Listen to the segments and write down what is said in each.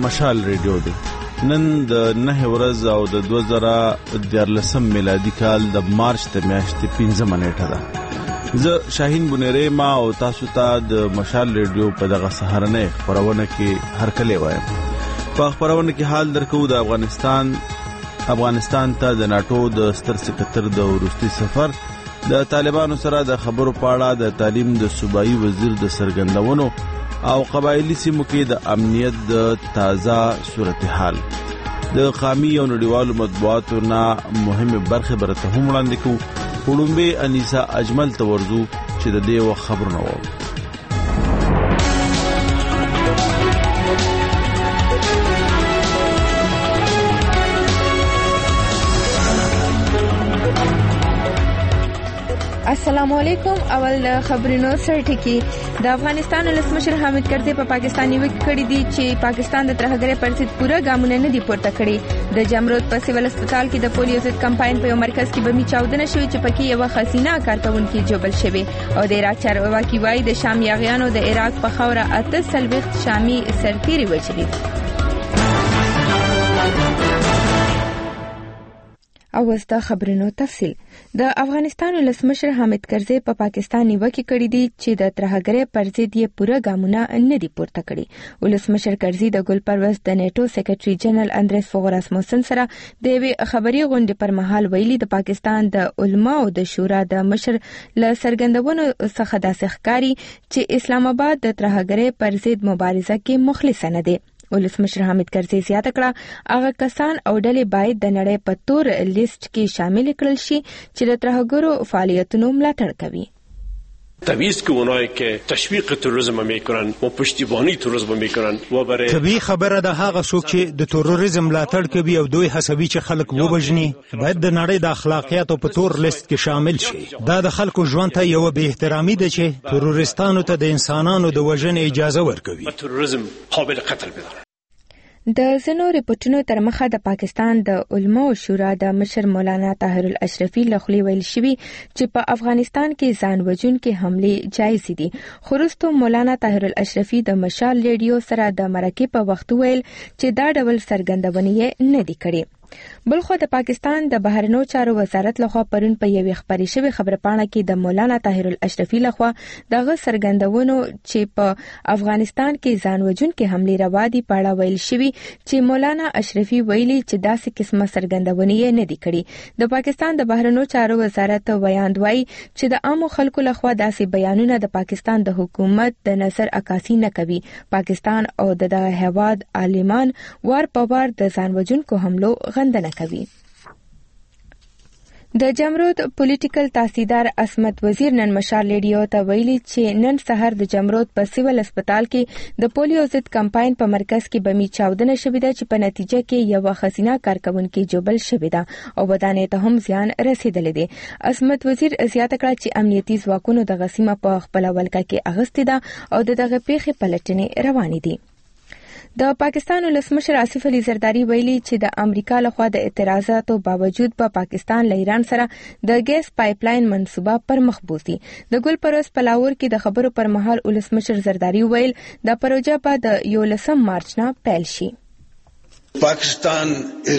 مشال ریډیو دی. نن د 9 ورځ او د 2014 میلادي کال د مارچ د میاشتې 15 نیټه ده. زه شاهین بنيري ما او تاسو ته د مشال ریډیو په دغه سهارنه خبرونه کې هرکلی وایم. په خبرونه کې حال درکو د افغانستان ته د ناتو د ستر سکرټر د وروستي سفر، د طالبانو سره د خبرو په اړه د تعلیم د صوبایي وزیر د سرګندونو او قبایلی سیمو کې د امنیت د تازه صورتحال، د قومي او نړیوالو مطبوعاتو نه مهمه برخه برته هم وړاندې کوو. وړومبه انیسا اجمل تورزو چې د دې وخت خبرونه وو. السلام علیکم. اول خبرونو سره ټکی د افغانستان ولسمشر حامد کرزي په پاکستاني وکړ کړی دي چې پاکستان د ترهګرۍ پر ضد پوره ګامونه نه دي پورته کړی. د جمرود په سیول هسپتال کې د پولیو ضد کمپاین په یو مرکز کې بمی چاودنه شوې چې پکې یو خزینه کارکونکو جوبل شوی او د عراق چارواکي وایي د شام یاغیانو د عراق په خوره 8 شامي سرتیري وچلي. او وستا خبرونو تفصیل. د افغانستان ولسمشر حامد کرزي په پاکستان نیوکه کړې دي چې د ترهګرۍ پر ضد یې پوره ګامونه نه دي پورته کړي. ولسمشر کرزي د ګل پروس د نیټو سیکریټري جنرال اندریس فوغراسموسن سره د یوې خبري غونډې پر مهال ویلي د پاکستان د علماو د شورا د مشر له سرګندونو څخه داسې ښکاري چې اسلام آباد د ترهګرۍ پر ضد مبارزه کې مخلص نه دی. ولسمشر حامد کرزي زیاته کړه هغه کسان او ډلې باید د نړۍ په تور لیست کې شامل کړل شي چې د ترهګرو فعالیتونو ملاتړ کوي. تبعیض که اونایی که تشویق تروریسم میکنن و پشتیبانی تروریسم میکنن و برای طبیعي خبره ده هغه څوک چې د تروریسم ملاتړ کوي او دوی حسابي چې خلک وبجني باید د نړۍ د اخلاقیاتو په تور لیست کې شامل شي. دا د خلکو ژوند ته یو به احترامي ده چې تروریستانو ته د انسانانو د وژنې اجازه ورکوي. تروریسم قابل قتل بدانه. د زنو ریپورتونو تر مخه د پاکستان د علماو شورا د مشر مولانا طاهر الاشرفي لخوا ویل شوی چې په افغانستان کې ځان وژونکي حمله جایز دي. خو مولانا طاهر الاشرفي د مشال ریډیو سره د مرکې په وخت ویل چې دا ډول سرګندونې نه دي کړې. بلخو د پاکستان د بهرنیو چارو وزارت لخوا پرون په یوې خبري شوی خبرپاڼه کې د مولانا طاهر الاشرفي لخوا دغه سرګندونو چې په افغانستان کې ځان وژونکي حمله روا دي پاړه ویل شوی چې مولانا اشرفي ویلي چې داسې قسمه سرګندونې نه دي کړې. د پاکستان د بهرنیو چارو وزارت ویاندوي چې د عامو خلکو لخوا داسې بیانونه د پاکستان د حکومت د نظر عکاسي نه کوي. پاکستان او د هیواد عالمان وار په وار د ځان وژونکو حملو غندنه کوي. د جمرود پولیټیکل تحصیلدار عصمت وزیر نن مشال ریډیو ته ویلي چې نن سحر د جمرود په سیول هسپتال کې د پولیو ضد کمپاین په مرکز کې بمی چاودنه شوې ده چې په نتیجه کې یو خزینه کارکونکو جوبل شوې ده او ودانې ته هم زیان رسیدلی دی. عصمت وزیر زیاته کړه چې امنیتي ځواکونو د غسیمه په خپل ولکه کې اغستې ده او دغه پیښې پلټنې روانې دي. د پاکستان ولسمشر آصف علي زرداری ویلي چې د امریکا لخوا د اعتراضاتو باوجود په پاکستان له ایران سره د ګیس پایپ لاین منصوبه پر مخ بوزي. د ګل پروس په لاهور کې د خبرو پر مهال ولسمشر زرداری ویل د پروژه په د 11 مارچ نه پیل شي. پاکستان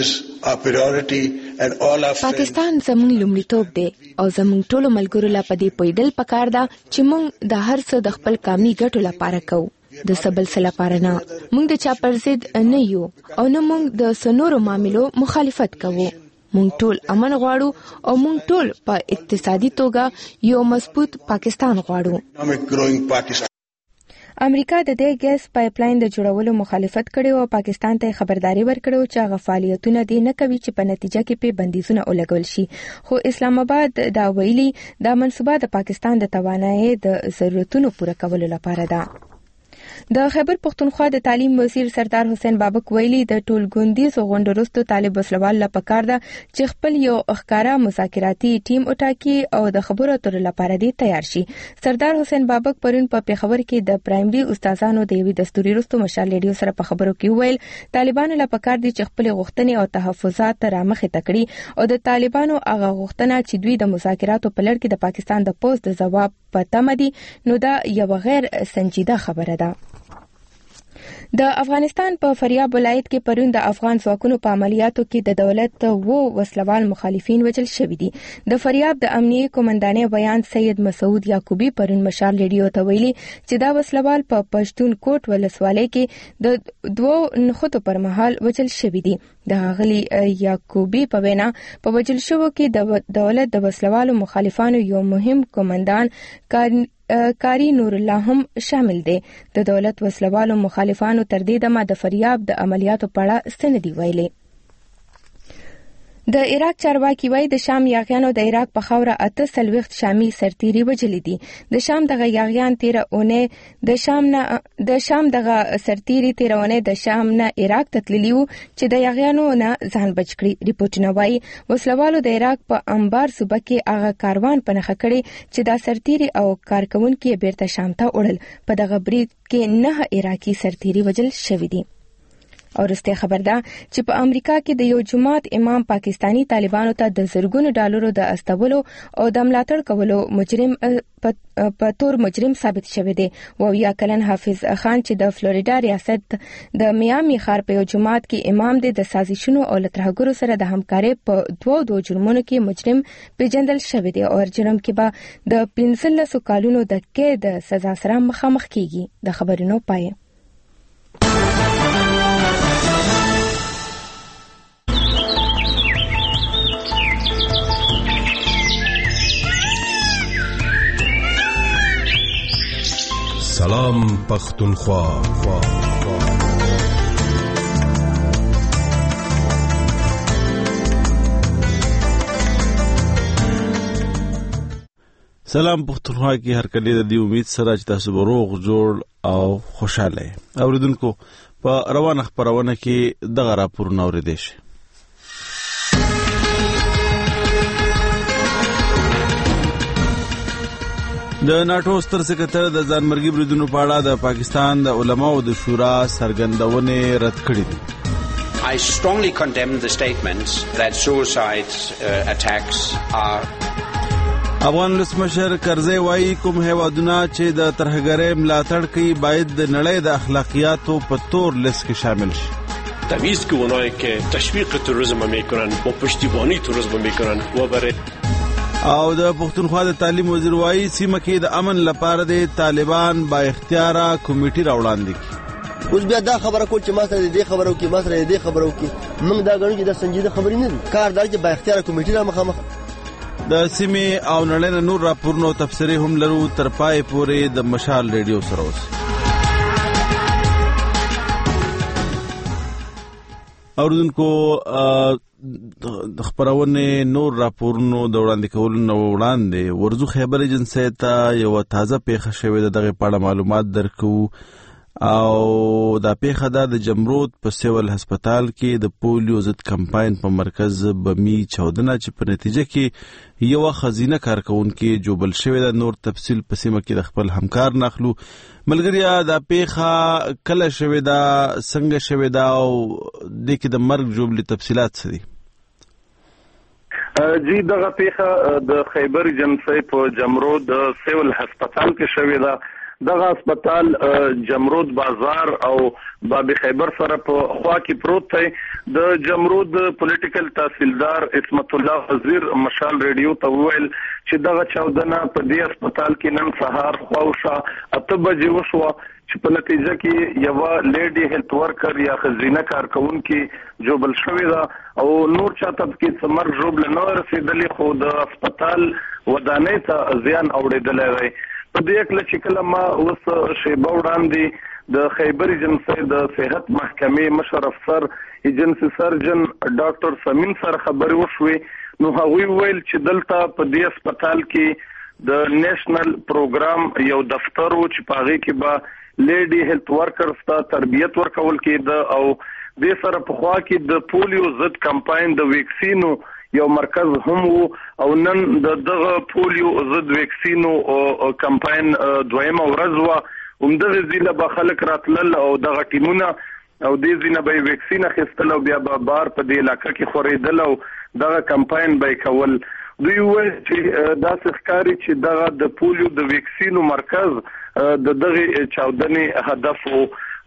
زموږ لومړیتوب دی او زموږ ټولو ملګرو لا پدې پویدل پکار ده چې موږ د هر څه د خپل قومي ګټو لپاره کوو. د سبل سره لپاره نه موږ د چا پر ضد نه یو او نه موږ د سنورو معاملو مخالفت کوو. موږ ټول امن غواړو او موږ ټول په اقتصادي توګه یو مضبوط پاکستان غواړو. امریکا د دې ګیس پایپ لاین د جوړولو مخالفت کړي او پاکستان ته خبرداري ورکړو چې هغه فعالیتونه دي نه کوي چې په نتیجه کې په بندیزونه ولګول شي. خو اسلام آباد دا ویلي دا منصوبه د پاکستان د توانایي د ضرورتونو پوره کولو لپاره ده. د خیبر پختونخوا د تعلیم وزیر سردار حسین بابک ویلي د ټولګوندیزو غونډو وروسته طالب وسلوال لا پکار ده چې خپل یو ښکارا مذاکراتي ټیم وټاکي او د خبرو اترو لپاره دی تیار شي. سردار حسین بابک پرون په پیښور کې د پرایمري استادانو د یوې دستوري وروسته مشال ریډیو سره په خبرو کې ویل طالبانو لا پکار دي چې خپل غوښتنې او تحفظات رامخې تکړي او د طالبانو هغه غوښتنه چې دوی د مذاکراتو په لړ کې د پاکستان د پوز د جواب په تمه دي نو دا یو غیر سنجیده خبره ده. د افغانستان په فاریاب ولایت کې پرون د افغان ځواکونو په عملیاتو کې د دولت وسلوال مخالفین وژل شوي دي. د فاریاب د امنیه قومندانۍ بیان سید مسعود یعقوبی پرون مشال ریډیو ته ویلي چې دا وسلوال په پښتون کوټ ولسوالۍ کې د 2 نخودو پر مهال وژل شوي دي. د غلي یعقوبی په وینا په وژل شوو کې د دولت د وسلوالو مخالفانو یو مهم قومندان کاری نور الله هم شامل دي. د دولت وسلوالو مخالفانو تر دې دمه د فاریاب د عملیاتو په اړه ستندي ویلي. د عراق چارواکي وایي د شام یاغیانو د عراق په خاوره 48 شامي سرتیري وژلي دي. د شام دغه یاغیان د شام دغه سرتیري تیرونه د شام نه عراق ته تللي وو چې د یاغیانو نه ځان بچ کړي. ریپورتونه وایي وسلوالو د عراق په انبار صوبه کې هغه کاروان په نښه کړي چې د سرتیري او کارکونکو بیرته شام ته وړل. په دغه برید کې 9 عراقي سرتیري وژل شوي دي. او رسته خبر ده چې په امریکا کې د یو جماعت امام پاکستانی طالبانو ته د زرګونو ډالرو د استولو او د ملاتړ کولو مجرم په تور مجرم ثابت شوی دی. ویا کلن حافظ خان چې د فلوریدا ریاست د میامي ښار په یو جماعت کې امام دی د سازشونو او لترهګرو سره د همکارۍ په 2 جرمونو کې مجرم پیژندل شوی دی او جرم کې به د 15 کالونو د قید د سزا سره مخامخ کیږي. د خبرونو پای سلام پختونخوا. سلام پختونخوا کې هر کله د دې امید سره چې تاسو به روغ جوړ او خوشاله اوریدونکو په روانه خبرونه کې دغه راپورونه اوریدئ شي. د ناتو ستر سکرټر د ځانمرګي بریدونو په اړه د پاکستان د علماو د شورا سرګندونه رد کړې دي. I strongly condemn the statements that suicide attacks are. افغان ولسمشر کرزی وايي کوم هیوادونه چې د ترهګرۍ ملاتړ کوي باید د نړۍ د اخلاقیاتو په تور لیست کې شامل شي. تمیز که اونایی که تشویق تروریسم میکنن و پشتیبانی تروریسم میکنن و برای او د پښتونخوا د تعلیم وزیر وايي سیمه کې د امن لپاره د طالبان با اختیار کمیټه راوړاندې کی. اوس بیا دا خبره کول چې ما سره دې خبرو کې ما سره دې خبرو کې موږ دا غواړو چې د سنجیده خبرې نه دي. کار دا چې با اختیار کمیټه را مخامخ د سیمه او نړۍ نور راپورونو تفسیری هم لرو تر پای پورې د مشال ریډیو سره اوس. اوردونکو د خبرونه نور راپورونو د وړاندې کولو نو وړاندې ورزو خبر ایجنسی ته یو تازه پیښه شوې د دغه پاړه معلومات درکو او دا پیښه د جمرود په سیول هسپتال کې د پولیو ضد کمپاین په مرکز بمی چودنه چې په نتیجه کې یو خزینه کارکونکو جوبل شوې د نور تفصیل په سیمه کې د خپل همکار ناخلو. ملګریا دا پیښه کله شوې دا څنګه شوې دا او د کې د مرګ جوبل تفصيلات څه دي؟ جی دغه پیښه د خیبر ایجنسی په جمرود سیول هسپتال کې شوې ده. دغه هسپتال جمرود بازار او باب خیبر سره په خوا کې پروت دی. د جمرود پولیټیکل تحصیلدار اسمت الله وزیر مشال ریډیو ته وویل چې دغه چاودنه په دې هسپتال کې نن سهار خواوشا 8 بجې وشوه چې په نتیجه کې یو لیډي هیلث ورکر یا خزینه کارکونکو جوبل شوې ده او نور چاته کې څمر جوبل نه رسیدلې خو د هسپتال ودانۍ ته زیان اوریدلې دی. په دې کې چې کله ما اوس شیبه وړاندې د خیبر ایجنسی د صحت محکمې مشر افسر ایجنسی سرجن ډاکټر سمین سره خبرې وشوې نو هغوی ویل چې دلته په دې هسپتال کې د نېشنل پروګرام یو دفتر و چې په هغه کې به لیډي هیلث ورکرز ته تربیت ورکول کېده او د سره په خوا کې د پولیو ضد کمپاین د ویکسینو یو مرکز هم وو او نن دغه پولیو ضد ویکسینو کمپاین دویمه ورځ وه همدغه ځله به خلک راتلل او دغه ټیمونه او دې ځینه به ویکسین اخیستل او بیا به بار په دې علاقه کې خورېدل او دغه کمپاین به کول. دوی وایي چې داسې ښکاري چې دغه د پولیو د ویکسینو مرکز د دغه چاودنې هدف وو.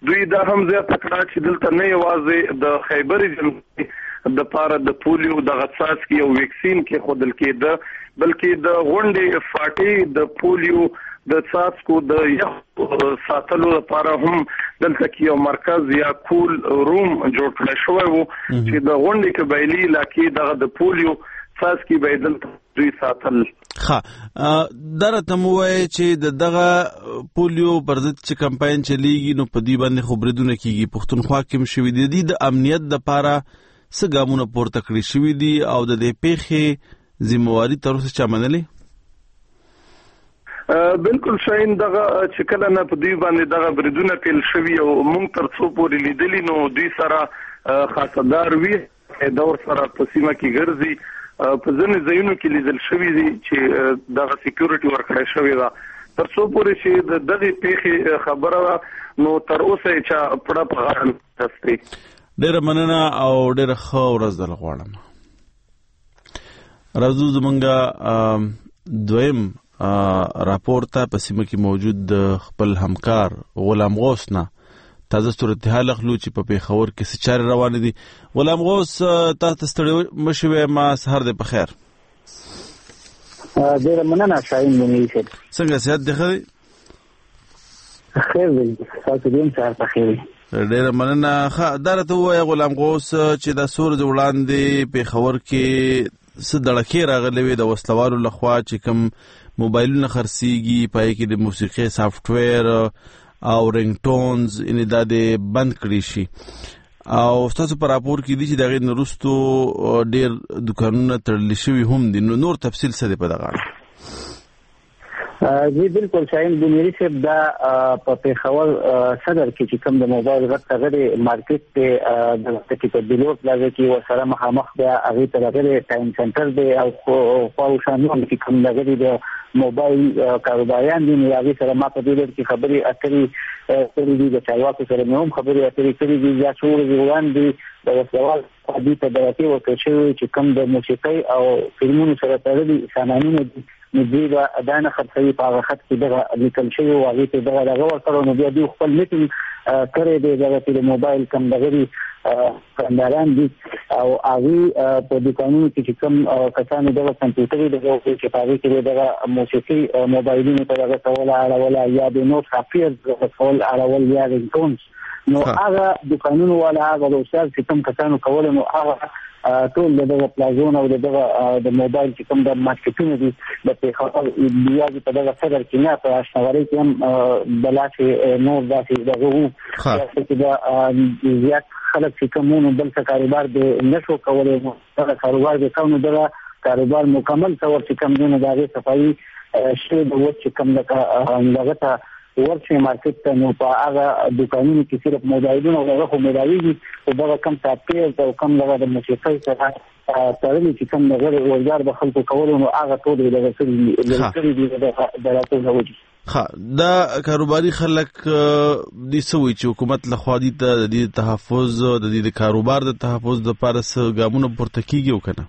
دوی دا هم زیاته کړه چې دلته نه یوازې د خیبر جمهوریت د پاره د پولیو د غڅاس کې یو ویکسین کې خودل کېده بلکې د غونډې فاټي د پولیو د څاڅکو د یخ ساتلو لپاره هم دلته کې یو مرکز یا کول روم جوړ کړی شوی وو چې د غونډې قبایلی علاقې دغه د پولیو څاڅکي به دلته دوی ساتل. درته مو وایي چې دغه پولیو پر ضد چې کمپاین چلیږي نو په دې باندې خبردونه کیږي. پښتونخوا کې هم شوي دي د امنیت لپاره څه ګامونه پورته کړی شوي دي او د دې پیښې ذمہواری تر اوسه چا منلې؟ بالکل شاین دغه چې کله نه په دوی باندې دغه بریدونه پیل شوي او موږ تر څو پورې لیدلی نو دوی سره خاصدار وی دور سره په سیمه کې ګرځي په ځینې ځایونو کې لیدل شوي دي چې دغه سکیورټي ورکړی شوې ده. تر څو پورې چې د دغې پیښې خبره ده نو تر اوسه یې چا پړه په غاړه نه اخیستې. ډېره مننه او ډېره ښه ورځ درله غواړم. راځو زمونږ دویم راپور ته. په سیمه کې موجود خپل همکار غلام غوث نه تازه صورتحال اخلو چې په پیښور کې څه چارې روانې دي. غلام غوث تاسو ته ستړی مه شوئ، ما سهار دې په خیر. ډېره مننه شاهین منیر صاحب. څنګه صحت دې ښه دی؟ خیر دی، تاسو دې هم سهار په خیر. ډېره مننه. دا راته ووایه غلام غوث چې دا څو ورځې وړاندې پیښور کې څه دړکې راغلې وې د وسلوالو لخوا چې کوم موبایلونه خرڅېږي په هغې کې د موسیقۍ سافټویر او رنګ ټونز یعنې دا دې بند کړي شي او ستاسو په راپور کې دي چې د هغې نه وروستو ډېر دوکانونه تړلي شوي هم دي. نو نور تفصیل څه دی په دغه اړه؟ جی بالکل شاهین بنيري صاحب دا په پیښور صدر کې چې کوم د موبایل غټ غړي مارکیټ ته د تکي په بلوت لږه کې وسره مخامخ بیا هغه ته غړي ټایم سنټر دی او خو شانو کې کوم غړي د موبایل کاروباریان دي. هغه سره ما په دې کې خبري اترې د چارواکو سره هم خبري اترې کړې دي چې څو وړاندې د سوال دې ته درته وکړي چې کوم د موسیقي او فلمونو سره تړلي سامانونه دي ندی با ادانه خرڅوي په هغه خط کې دغه لیکل شوی او هغه ته دغه ورکړو نو بیا دوی خپل میټینګ کړی دی دغه د موبایل کم دغه کانداران دي او هغه په دکانونو کې کوم کسانو دغه کمپیوټر دغه چې په هغه کې دغه موسیقي موبایلونو ته دغه کول اړول یا د نو سافټویر کول اړول یا رنګټونز نو هغه دکانونو ولا هغه د استاد چې کوم کسانو کول نو هغه ټول دغه پلازون او دغه د موبایل چې کوم د مارکیټونو دي د پیښور بیا په دغه صدر کې نه په اشنواري کې هم بلاسي نور داسې دغه چې دا زیات خلک چې کومونو بل څه کاروبار به نشو کولای دا کاروبار به کوم دغه کاروبار مکمل تور چې کوم دونه دغه صفایي شی د وڅ چې کوم دغه ته ورشي مارکیټ ته نو په هغه دکانونو کې صرف موبایلونه او هغه مداویږي او دا کم سافټویر او کم دغه د موسیقۍ سره ترلي چې کوم دغه ورګار د خلکو کولو نو هغه ټول دغه سړي دي د راټولو دا کاروباري خلک دي سوي چې حکومت لخوا دي ته د تحفظ د کاروبار د تحفظ لپاره څه ګامونه پورته کیږي او کنه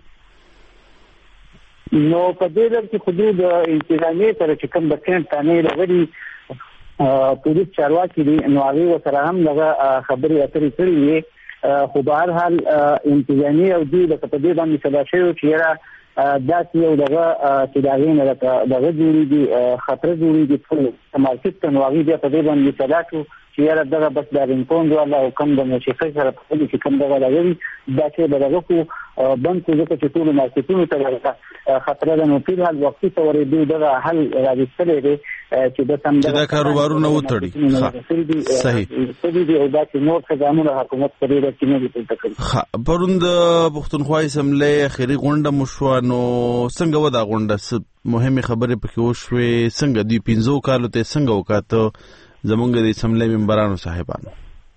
نو په دې ډول کې حدود انتظامیه تر چې کوم د کین تانه لري پولیس چارواکي دي نو هغه سره هم دغه خبري اترې کړې خو به هر حال انتظامیه او دوی د په دې باندې صدا شوی چې دا یو دغه چې دا غینه دغه جوړیږي خطر جوړیږي په مارکیټ ته نو هغه بیا په دې باندې صدا شو چې دغه بس د رینکون ولا او کم د موسیقۍ سره په دې کې کم دغه لګوي دا چې دغه کو بند کوزه چې ټول مارکیټونو ته خطر ده نو په حال وختي تورې دی دغه حل راځي دی چې د سم د کاروبارونو وټړي صحیح دی او دا چې نور څنګه حکومت پرې راځي نه دي تکل پروند پښتونخوا اسمبلی اخیری غونډه مشو نو څنګه ودا غونډه مهمه خبره پکې وشوي څنګه دی 15 کالو ته څنګه وکاته زمونږ د اسمبلی ممبرانو صاحبانو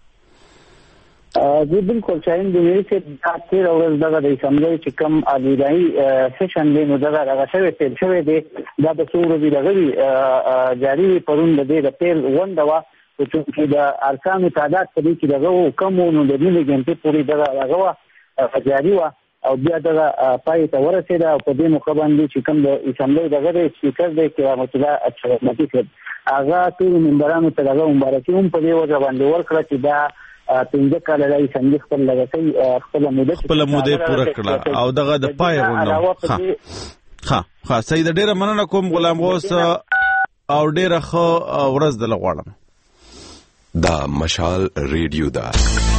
جی بالکل شاهین بنيري چې تیر اورز دغه د اسمبلی چې کوم اډوایي سیشن دی نو دغه شوی تل شوی دی دا د څو ورځې دغه جاری پروند دی د پیل غونډه وا چې د ارکانو تعداد په دې کې دغه کومونو د دې لګنټې پوری دغه جاری وا او بیا دغه پای ته ورسېده او په دې مقابل چې کوم د اسمبلی دغه سپیکر دی چې رحمت الله اچھا هغه ټول ممبرانو ته دغه مبارکي هم په دې وجه باندې ورکړه چې دا 15 کال لري څنګه خپل لګتي خپل موده پوره کړه او دغه د پای غونډه ها سید ډیره مننه کوم غلام غوث او ډیره خو ورځ د لغواړم دا مشال ریډیو دا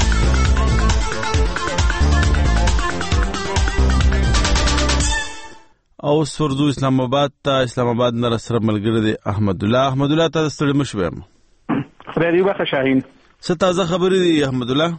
او سرزو اسلام آباد نه سره ملګری دی احمد الله ته ستړي مشوم خبرې وخت شاهین څه تازه خبرې دي احمد الله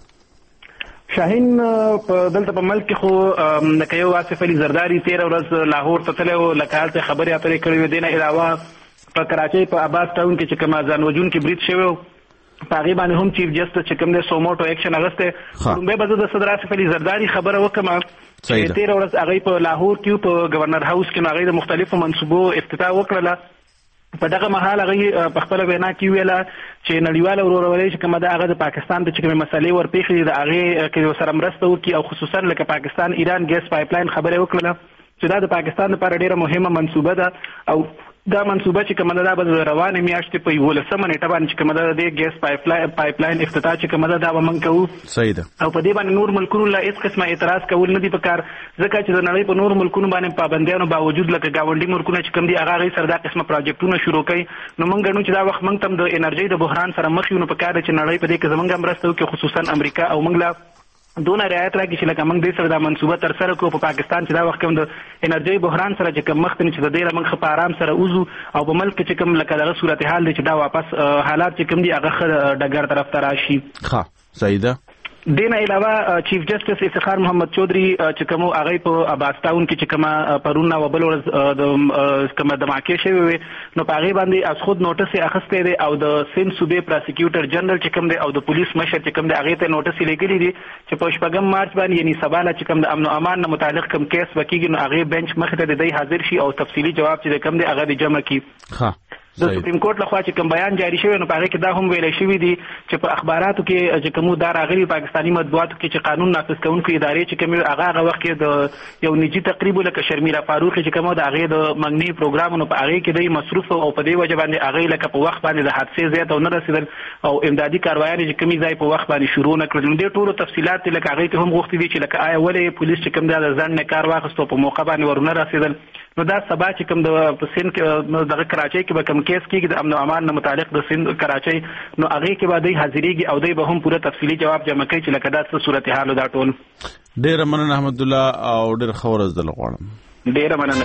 شاهین په دلته په ملک خو لکه یو آصف علي زرداری 13 ورځ لاهور ته تللی و لکه هلته خبرې اترې کړې وې. دې نه علاوه په کراچۍ په عباس ټاون کې چې کومه ځان وژونکي برید شوی و په هغې باندې هم چیف جسټس چې کوم دی سوموټو ایکشن اخیستی. لومبی به زه د صدر آصف علي زرداری خبره وکړم چې 13 ورځ هغې په لاهور کې په گورنر هاوس کې نو هغې د مختلفو منصوبو افتتاح وکړله. په دغه مهال هغې په خپله وینا کې ویله چې نړیواله ورورولۍ چې کومه ده هغه د پاکستان د چې کومې مسلې ورپېښې دي د هغې کې ورسره مرسته وکړي او خصوصا لکه پاکستان ایران ګیس پایپلاین خبرې وکړله چې دا د پاکستان لپاره ډېره مهمه منصوبه ده او دا منصوبه چې کومه ده دا به د روانې میاشتې په 11 نیټه باندې چې کومه ده د ګیس پایپلاین افتتاح چې کومه ده دا به موږ کوو. صحیح ده. او په دې باندې نور ملکونو له هېڅ قسمه اعتراض کول نه دي پکار ځکه چې د نړۍ په نورو ملکونو باندې پابندیانو باوجود لکه ګاونډي ملکونه چې کوم دي هغه هغې سره دا قسمه پروجیکټونه شروع کوي. نو موږ ګڼو چې دا وخت موږ ته هم د انرژۍ د بحران سره مخ یو نو پکار ده چې نړۍ په دې کې زموږ هم مرسته وکړي خصوصا امریکا او موږ له دونه رعایت راکړي چې لکه موږ دې سره دا منصوبه ترسره کړو په پاکستان چې دا وخت کوم د انرژۍ بحران سره چې کوم مخ ته چې د دې موږ ښه په ارام سره وځو او په ملک چې کوم لکه دغه صورتحال دی چې دا واپس حالات چې کوم دي هغه ښه ډګر طرف ته راشي. ښه صحیح ده. دې نه علاوه چیف جسټس افتخار محمد چودھری چې کوم هغه په عباس ټاون کې چې کومه پرون او بل ورځ د کومه دماکې شوی وي نو په هغې باندې از خود نوټس یې اخیستی دی او د سند صوبې پراسیکیوټر جنرال چې کوم دی او د پولیس مشر چې کوم دی هغې ته نوټس یې لیکلی دی چې په 8 مارچ باندې یعنی سبا له چې کوم د امن او امان نه متعلق کوم کیس به کېږي نو هغې بینچ مخې ته د دی حاضر شي او تفصیلي جواب چې کوم دی هغه د جمع کړي. د سپریم کورټ لخوا چې کوم بیان جاری شوی نو په هغې کې دا هم ویلی شوي دي چې په اخباراتو کې چې کومو دا راغلي پاکستاني مطبوعاتو کې چې قانون نافذ کوونکو ادارې چې کومې هغه وخت کې د یو نجي تقریب لکه شرمیره فاروقي چې کومه د هغې د منګني پروګرام نو په هغې کې دی مصروف او په دې وجه باندې هغې لکه په وخت باندې د حادثې ځای ته ونه رسېدل او امدادي کاروایانې چې کومې ځای په وخت باندې شروع نه کړل. نو دې ټولو تفصیلات لکه هغې کې هم غوښتي دي چې لکه آیا ولې پولیس چې کوم دا د ځنډ نه کار واخیستو په موقع باندې ورونه رسېدل. نو دا سبا چې کوم د سند کې دغه کراچۍ کې به کوم کیس کېږي د امن او امان نه متعلق د سند کراچۍ نو هغې کې به دی حاضرېږي او دی به هم پوره تفصیلي جواب جمع کوي چې لکه دا څه صورتحال دا ټول. ډېره مننه احمد الله او ډېره ښه ورځ درله غواړم. ډېره مننه.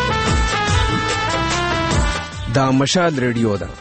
دا مشال ریډیو ده.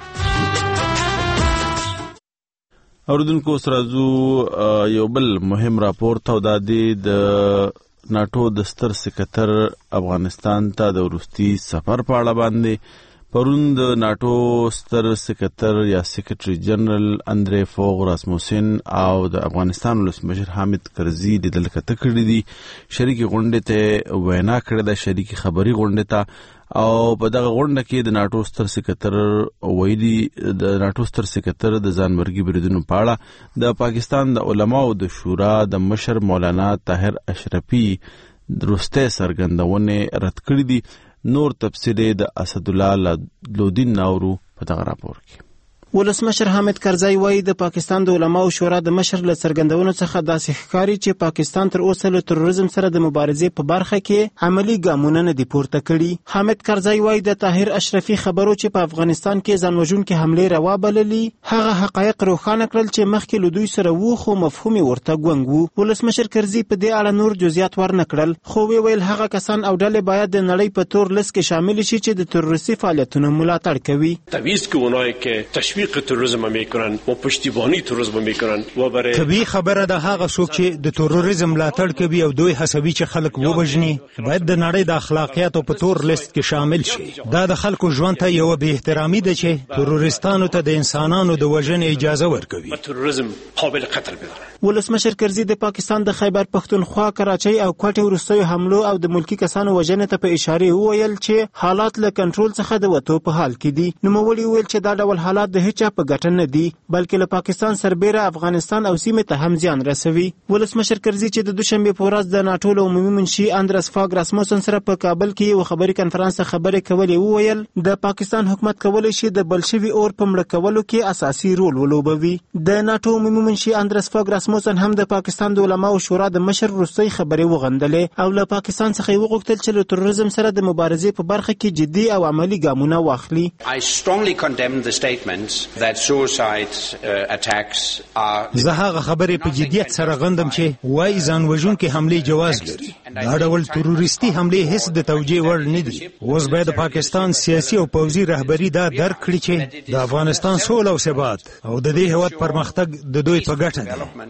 اوریدونکو سره زو یو بل مهم راپور ته دا دی د ناټو د ستر سکتر افغانستان ته د وروستي سفر په اړه باندې پرون د ناټو ستر سکتر یا سیکرټري جنرال اندری فوغ راسموسن او د افغانستان ولسمشر حامد کرزي لیدل کته کړي دي. شریکي غونډې ته وینا کړې ده، شریکي خبري غونډې ته، او په دغه غونډه کې د ناټو ستر سکتر ویلي د ناټو ستر سکتر د ځانمرګي بریدونو په اړه د پاکستان د علماو د شورا د مشر مولانا طاهر اشرفي درسته سرګندونه رد کړې دي. نور تفصیل د اسد الله لودین ناورو په دغه راپور کې. ولسمشر حامد کرزي وایي د پاکستان د علماو شورا د مشر له څرګندونو څخه داسې ښکاري چې پاکستان تر اوسه له تروریزم سره د مبارزې په برخه کې عملی ګامونه نه دي پورته کړي. حامد کرزي وایي د طاهر اشرفي خبرو چې په افغانستان کې ځانوژونکې حملې روا بللي هغه حقایق روښانه کړل چې مخکې له دوی سره وو خو مفهوم ورته ګونګ وو. ولسمشر کرزي په دې اړه نور جزئیات ورنه کړل خو ویل هغه کسان او ډلې باید د نړۍ په تور لیست کې شامل شي چې د تروریستي فعالیتونو ملاتړ کوي. تعویض که اونایی که تشویق تروریسم میکنن و پشتیبانی تروریسم میکنن و برای طبیعي خبره ده هغه څوک چې د تروریزم ملاتړ کوي او دوی حسابي چې خلک ووژني باید د نړۍ د اخلاقیاتو په تور لیست کې شامل شي. دا د خلکو ژوند ته یو بې احترامي ده چې تروریستانو ته د انسانانو د وژنې اجازه ورکوي. تروریسم قابل قتل بدانه. ولسمشر کرزي د پاکستان د خیبر پښتونخوا کراچۍ او کوټې وروستیو حملو او د ملکی کسانو وژنې ته په اشاره وویل چې حالات له کنټرول څخه د وتو په حال کې دي. نوموړي وویل چې دا ډول حالات د هیڅ د چا په ګټه نه دي بلکې له پاکستان سربېره افغانستان او سیمې ته هم زیان رسوي. ولسمشر کرزي چې د دوشنبه په ورځ د ناټو له عمومي منشي اندرس فاګ راسموسن سره په کابل کې یو خبري کنفرانس خبرې کولې وویل د پاکستان حکومت کولی شي د بلشوي اور په مړه کولو کې اساسي رول ولوبوي. د ناټو عمومي منشي اندرس فاګ راسموسن هم د پاکستان د علماو شورا د مشر وروستۍ خبرې وغندلې او له پاکستان څخه وغوښتل چې له تروریزم سره د مبارزې په برخه کې جدي او عملی ګامونه واخلي. I strongly condemn the statements that suicide attacks are زه هغه خبرې په جدیت سره غندم چې وایي ځان وژونکي حملې جواز لري. دا ډول تروریستي حملې هیڅ د توجیه وړ نه دي. اوس باید د پاکستان سیاسي او پوځي رهبری دا درک کړي چې د افغانستان سوله او ثبات او د دې هیواد پرمختګ د دوی په ګټه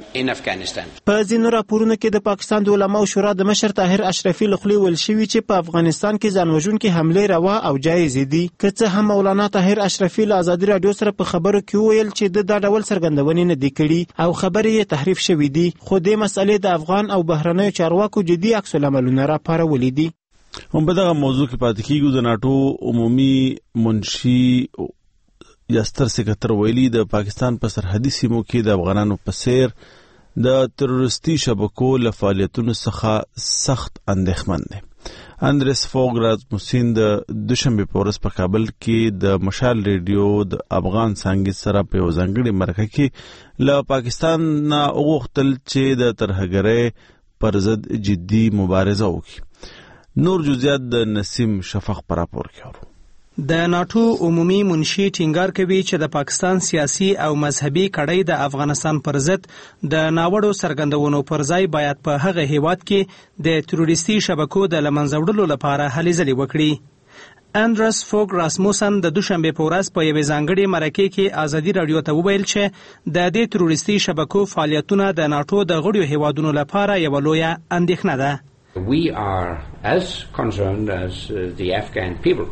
دی. په ځینو راپورونو کې د پاکستان د علماو شورا د مشر طاهر اشرفي لخوا ویل شوي چې په افغانستان کې ځان وژونکي حملې روا او جایز دي. که څه هم مولانا طاهر اشرفي له ازادي رادیو سره په خبرو کې ویل چې دا ډول څرګندونې نه دي کړي او خبرې یې تحریف شوې دي، خو دې مسئلې د افغان او بهرنیو چارواکو جدي عکس العملونه راپارولي دي. هم په دغه موضوع کې پاتې کېږو. د ناټو عمومي منشي یا ستر سکرتر ویلي د پاکستان په سرحدي سیمو کې د افغانانو په څیر د تروریستي شبکو له فعالیتونو څخه سخت اندېښمن دی. اندرس فوګ راسموسن د دوشنبه په ورځ په کابل کې د مشال ریډیو د افغان څانګې سره په یو ځانګړي مرکه کې له پاکستان نه وغوښتل چې د ترهګرۍ پر ضد جدي مبارزه وکړي. نور جزئیات د نسیم شفق پر راپور کې. د ناټو عمومي منشي ټینګار کوي چې د پاکستان سیاسي او مذهبي کړۍ د افغانستان پر ضد د ناوړو څرګندونو پر ځای باید په هغه هیواد کې د تروریستي شبکو د لمنځه وړلو لپاره هلې ځلې وکړي. اندرس فوګ راسموسن د دوشنبه په ورځ په یوې ځانګړې مرکې کې ازادي رادیو ته وویل چې د دې تروریستي شبکو فعالیتونه د ناټو د غړیو هیوادونو لپاره یوه لویه اندېښنه ده. We are as concerned as the Afghan people.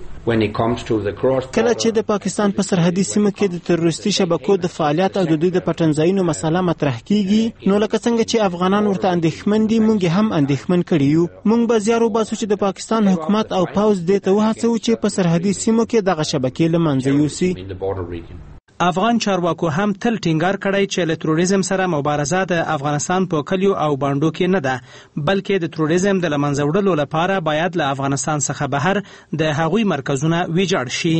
کله چې د پاکستان په سرحدي سیمه کې د تروریستي شبکو د فعالیت او د دوی د پټنځایونو مسله مطرح کیږي، نو لکه څنګه چې افغانان ورته اندېښمن دي، موږ هم اندېښمن کړي یو. موږ به زیار وباسو چې د پاکستان حکومت او پوځ دې ته وهڅوي چې په سرحدي سیمو کې دغه شبکې له منځه یوسي. افغان چارواکو هم تل ټینګار کړی چې له تروریزم سره مبارزه د افغانستان په کلیو او بانډو کې نه ده، بلکې د تروریزم د لمنځه وړلو لپاره باید له افغانستان څخه بهر د هغوی مرکزونه ویجاړ شي.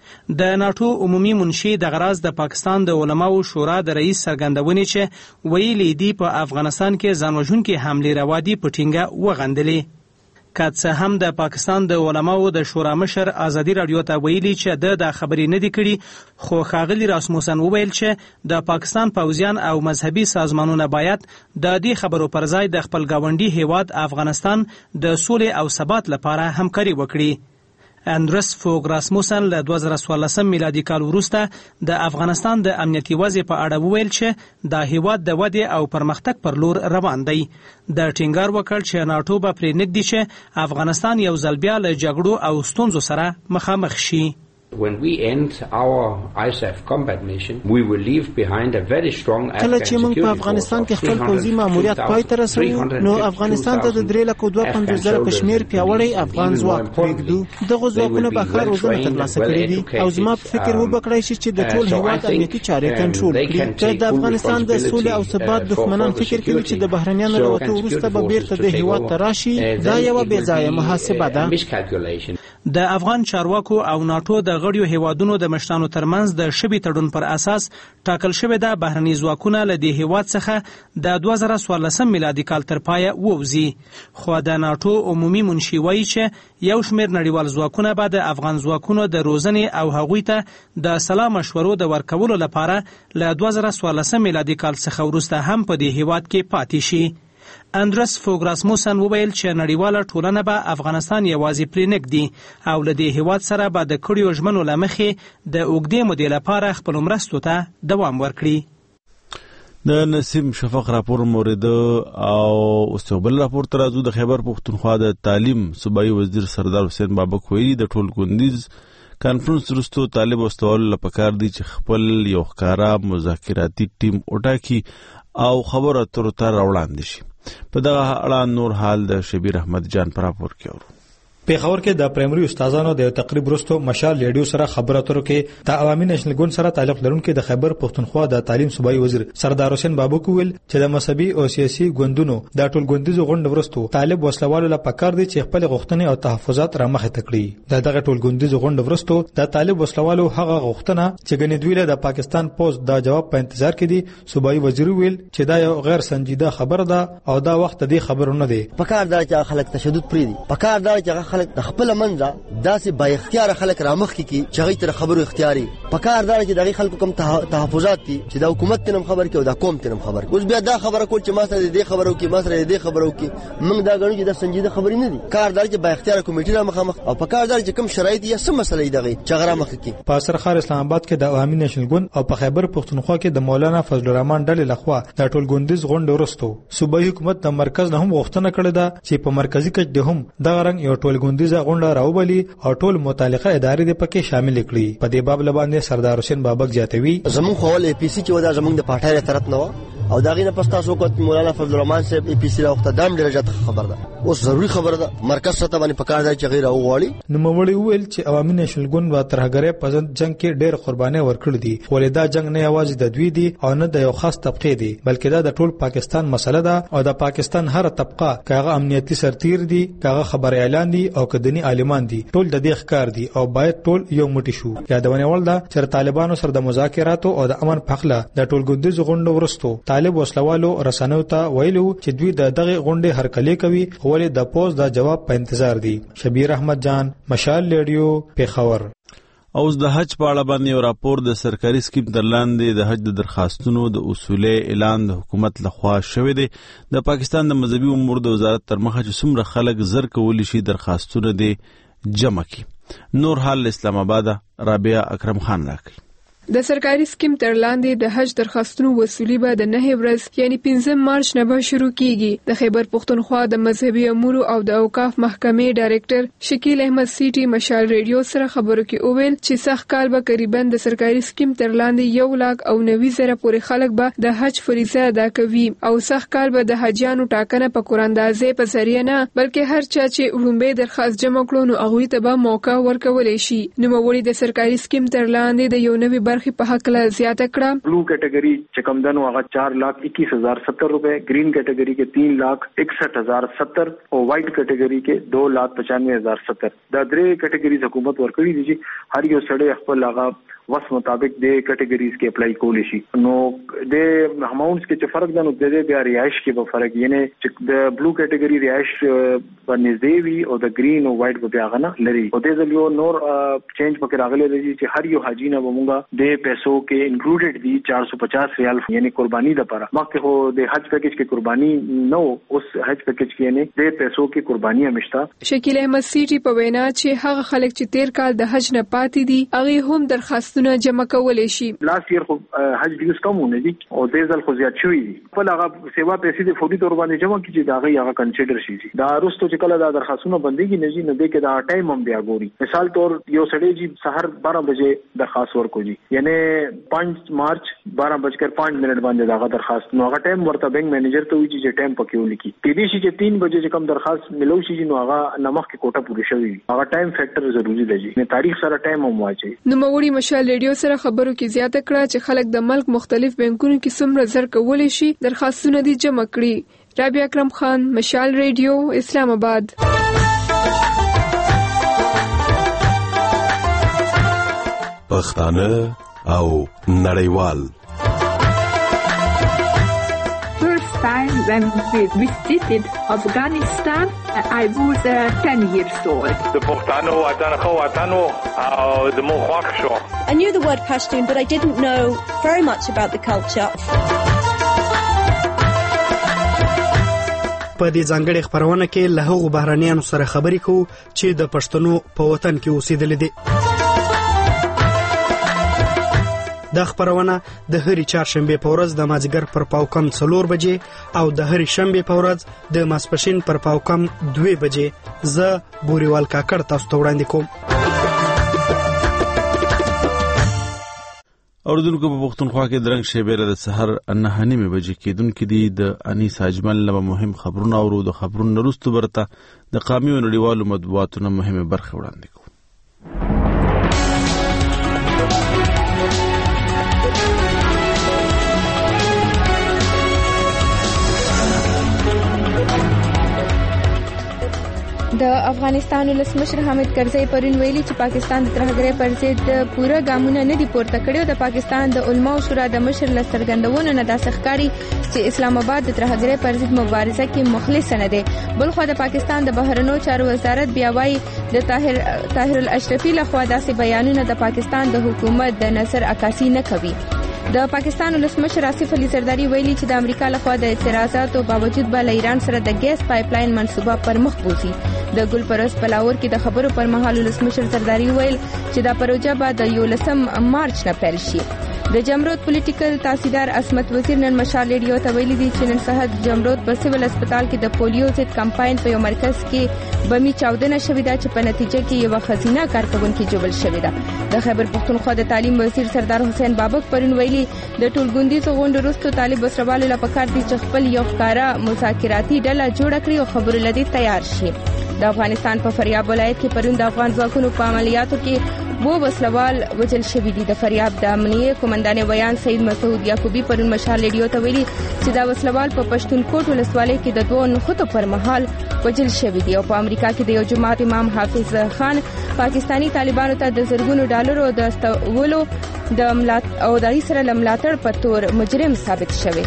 د ناټو عمومي منشي د غراز د پاکستان د علماو شورا د رئیس څرګندونې چې ویلي دي په افغانستان کې ځانوژونکي حملې روا دي په ټینګه وغندلې. که څه هم د پاکستان د علماو د شورا مشر ازادي رادیو ته ویلي چې د خبرې نه دي کړي، خو ښاغلي راسموسن وویل چې د پاکستان پوځیان او مذهبي سازمانونه باید د دې خبرو پر ځای د خپل ګاونډي هیواد افغانستان د سولې او ثبات لپاره همکاري وکړي. اندرس فوګ راسموسن له 2014 میلادي کال وروسته د افغانستان د امنیتي وضع په اړه وویل چې دا هیواد د ودې او پرمختګ پر لور روان دی. د ټینګار وکړ چې ناټو به پرې نږدې چې افغانستان یو ځل بیا له جګړو او ستونزو سره مخامخ شي. When we end our ISAF combat mission, we will leave behind a very strong Afghan کله چې موږ په افغانستان کې خپل پوځي ماموریت پای ته رسوو، نو افغانستان ته د 3,52,000 په شمېر پیاوړی افغان ځواک پرېږدو. دغه ځواکونه به ښه روزنه ترلاسه کړې وي او زما په فکر وبکړی شي چې د ټول هیواد امنیتي چارې کنټرول کړي. که د افغانستان د سولې او ثبات دښمنان فکر کوي چې د بهرنیانو له وتو وروسته به بیرته د هیواد ته راشي، دا یوه بېځایه محاسبه ده. د افغان چارواکو او ناټو د غړیو هیوادونو د مشرانو ترمنځ د شبي تړون پر اساس ټاکل شوې ده بهرني ځواکونه له دې هیواد څخه د 2014 میلادي کال تر پایه ووځي. خو د ناټو عمومي منشي وایي چې یو شمېر نړیوال ځواکونه به د افغان ځواکونو د روزنې او هغوی ته د سلا مشورو د ورکولو لپاره له 2014 میلادي کال څخه وروسته هم په دې هیواد کې پاتې شي. اندرس فوګ راسموسن وویل چې نړیواله ټولنه به افغانستان یوازې پرې نږدي او له دې هیواد سره به د کړیو ژمنو له مخې د اوږدې مودې لپاره خپلو مرستو ته دوام ورکړي. د نسیم شفق راپور مورد او اوس یو بل راپور ته راځو. د خیبر پښتونخوا د تعلیم صوبایي وزیر سردار حسین بابک ویلي د ټول کندیز کانفرنس وروسته طالب استوالو له پکار دي چې خپل یو ښکاره مذاکراتي ټیم وټاکي او خبرو اترو ته راوړاندې شي. په دغه اړه نور حال د شبیر احمد جان پر راپور کې اورو. پیښور کې د پرایمري استادانو د تقریب وروسته مشال ریډیو سره خبرو اترو کې د عوامي نېشنل ګوند سره تعلق لرونکي د خیبر پښتونخوا د تعلیم صوبایي وزیر سردار حسین بابو کویل چې د مذهبي او سیاسي ګوندونو د ټول ګوندیزو غونډ وروسته طالب وسلوالو لپاره پکار دي چې خپل غوښتنې او تحفظات رامخه تکړي دغه ټول ګوندیزو غونډ وروسته د طالب وسلوالو هغه غوښتنه چې ګنې دوی له د پاکستان پوز د جواب په انتظار کې دي صوبایي وزیر ویل چې دا یو غیر سنجیده خبره ده او دا وخت دې خبرونه دي پکار دا چې خلک تشدد پری دي پکار دا چې خلک خپل منځه داسې با اختیار خلک رامخ کی چې غي تر خبرو اختیاري پکار دا چې دغه خلکو کوم تحفظات دي چې د حکومت تنم خبر کې او د قوم تنم خبر اوس بیا دا خبره کول چې ما سره دې خبرو کې ما سره دې خبرو کې موږ دا غواړو چې د سنجیده خبرې نه دي کار دا چې با اختیار کمیټه را مخامخ او پکار دا چې کوم شرایط یا سم مسلې دغه چې غره مخ کې په سرخار اسلام آباد کې د عوامي نېشنل ګوند او په خیبر پښتونخوا کې د مولانا فضل الرحمن ډلې لخوا د ټول ګوندیز غونډ ورستو صوبایي حکومت د مرکز نه هم غوښتنه کړې ده چې په مرکزی کچ د هم د رنګ یو ټول ګوندیزه غونډه راوبلي او ټول متعلقه ادارې د پکې شامل کړي په دې باب لباندې سردار حسین بابک جاتوي زمون خپل اي پي سي چې ودا زمون د پټای طرف نه او داغه نه پستا سو کوت مولانا فضل الرحمن صاحب اي پي سي له وخت دام درجه خبر ده اوس ضروری خبر ده مرکز سره باندې پکار دی چې غیر او غواړي نو مولوی ویل چې عوامي نېشنل ګوند و ترهګرې پزند جنگ کې ډېر قرباني ورکړي دي ولدا جنگ نه یوازې د دوی دي او نه د یو خاص طبقه دي بلکې دا د ټول پاکستان مسله ده او د پاکستان هر طبقه کاغه امنیتي سرتیر دي کاغه خبر اعلان دي او کدنی عالمان دي ټول د دې ښکار دي او باید ټول یو موټی شو یادونه ول ده چې طالبانو سره د مذاکراتو او د امن پخله د ټول ګوندیز غونډ ورستو طالب وسلوالو رسنیو ته ویلو چې دوی دغه غونډې هرکلی کوي ولې د پوز د جواب په انتظار دي شبیر احمد جان مشال ریډیو پیښور اوس د حج په اړه باندې یو راپور د سرکاري سکیم درلاندې د حج د درخواستونو د اصولي اعلان د حکومت لخوا شوی دی د پاکستان د مذهبي امور د وزارت تر مخه چې څومره خلک زر کولی شي درخواستونه دي جمع کړي نور حال اسلام آباد رابعه اکرم خان راکړي د سرکاري سکیم تر لاندې د حج درخواستونو وصولي به د 9 ورځ یعنی 15 مارچ نه به شروع کیږي د خیبر پښتونخوا د مذهبي امور او د اوقاف محکمې ډایریکټر شکیل احمد سیټي مشال ریډیو سره خبرو کې اوویل چې سخت کال به قریبا د سرکاري سکیم تر لاندې 1,90,000 پورې خلک به د حج فریضه ادا کوي او سخت کال به د حاجیانو ټاکنه په قراندازې په ذریعہ نه بلکې هر چا چې وړاندې درخواست جمع کړو نو هغه ته به موقع ورکولې شي نو مولوی د سرکاري سکیم تر لاندې د یو نوې برخې په حق له زیاته کړه بلو کیټګری چې کم دنو هغه 4,21,070 روپے گرین کیټګری کې 3,61,070 او وائٹ کیټګری کې 2,95,070 دا درې کیټګریز حکومت ورکړي دي چې هر یو سړی خپل هغه وس مطابق د کیټګریز کې اپلای کولی شي نو د اماونټس کې چې فرق ده نو د بیا رهائش کې به فرق یعنی چې د بلو کیټګری رهائش باندې دی او د گرین او وائٹ په بیا غنه لري او د یو نور چینج پکې راغلي دي چې هر یو حاجی نه ومغه د پیسو کې انکلوډډ دي 450 ریال یعنی قربانی لپاره مخکې هو د حج پیکیج کې قربانی نو اوس حج پیکیج کې یعنی د پیسو کې قربانی همشتا شکیل احمد سیټي په وینا چې هغه خلک چې 13 کال د حج نه پاتې دي هغه هم درخواست جمع کولای شي لاست ایئر خو حج ډیوز کمونه دي او د ځل خو زیات شوی دي په هغه سیوا پیسې د فوري تور باندې جمع کیږي دا هغه کنسیډر شي دا وروسته چې کله دا درخواستونه بنديږي نه جي نه د کې دا ټایم هم بیا ګوري مثال تور یو سړی جی سحر 12 بجے درخواست ورکو جی یعنی 5 مارچ 12:05 باندې دا درخواست نو هغه ټایم ورته بینک مینیجر ته وی چې ټایم پکې ولیکي کې دي چې 3 بجے چې کوم درخواست ملو شي نو هغه نمخ کې کوټه پوره شوی هغه ټایم فیکٹر ضروری دی جی نه تاریخ سره ټایم هم واچي نو موري مشال ریډیو سره خبرو کې زیاته کړه چې خلک د ملک مختلف بانکونو کې څومره زر کولی شي درخواستونه دي جمع کړي رابعه اکرم خان مشال ریډیو اسلام آباد پښتانه او نړیوال time when we visited Afghanistan, I was 10 years old. I knew the word Pashtun, but I didn't know very much about the culture. په دې ځانګړي خبرونه کې له هغو بهرانيانو سره خبرې کوو چې د پښتنو په وطن کې اوسېدل دي. دا خبرونه د هرې چهارشنبه په ورځ د مازیګر پر پاوکم 4 بجې او د هرې شنبه په ورځ د ماسپښین پر پاوکم 2 بجې زه بوريوال کاکړ تاسو ته وړاندې کوم. اوردونکو په پښتونخوا کې درنګ شیبه د سحر 9:30 بجې کېدونکې دي د انیس اجمل له مهم خبرونه او د خبرونو وروسته برته د قومي او نړیوالو مطبوعاتو نه مهمه برخه وړاندې کوو. د افغانستان ولسمشر حامد کرزی پرون ویلي چې پاکستان د ترهګرۍ پر ضد پوره ګامونه نه دي پورته کړي او د پاکستان د علماء شورا د مشر له څرګندونو نه داسې ښکاري چې اسلام آباد د ترهګرۍ پر ضد مبارزه کې مخلص نه دی. بلخو د پاکستان د بهرنیو چارو وزارت بیا وايي د طاهر الاشرفي لخوا داسې بیانونه د پاکستان د حکومت د نظر عکاسي نه کوي. د پاکستان ولسمشر آصف علي زرداری ویلي چې د امریکا لخوا د اعتراضاتو باوجود به له ایران سره د ګیس پایپ لاین منصوبه پر مخ بوزي. د ګلپرست په لاهور کې د خبرو پر مهال ولسمشر زرداری ویل چې دا پروژه به د 11 مارچ نه پیل شي. د جمرود پولیټیکل تحصیلدار عصمت وزیر نن مشال ریډیو ته ویلي دي چې نن سهار جمرود په سیول هسپتال کې د پولیو ضد کمپاین په یو مرکز کې بمي چاودنه شوې ده چې په نتیجه کې یو خزینه کارکونکو جوړل شوې ده. د خیبر پختونخوا د تعلیم وزیر سردار حسین بابک پرون ویلي د ټولګوندیزو غونډو وروسته طالب وسروالو لپاره پکار دي چې خپل یو ښکارا مذاکراتي ډله جوړ کړي او خبرو لدی تیار شي. د افغانستان په فاریاب ولایت کې پرون د افغان ځواکونو په عملیاتو کې وو وسلوال وجل شوی دي. د فاریاب د امنیه قومندان ویان سید مسعود یعقوبی پرون مشال ریډیو ته ویلي چې دا وسلوال په پښتون کوټ ولسوالۍ کې د دوه نخودو پر مهال وجل شوی دي. او په امریکا کې د یو جماعت امام حافظ خان پاکستانی طالبانو ته د زرګونو ډالرو د استولو او د سره لملاتړ په تور مجرم ثابت شوی.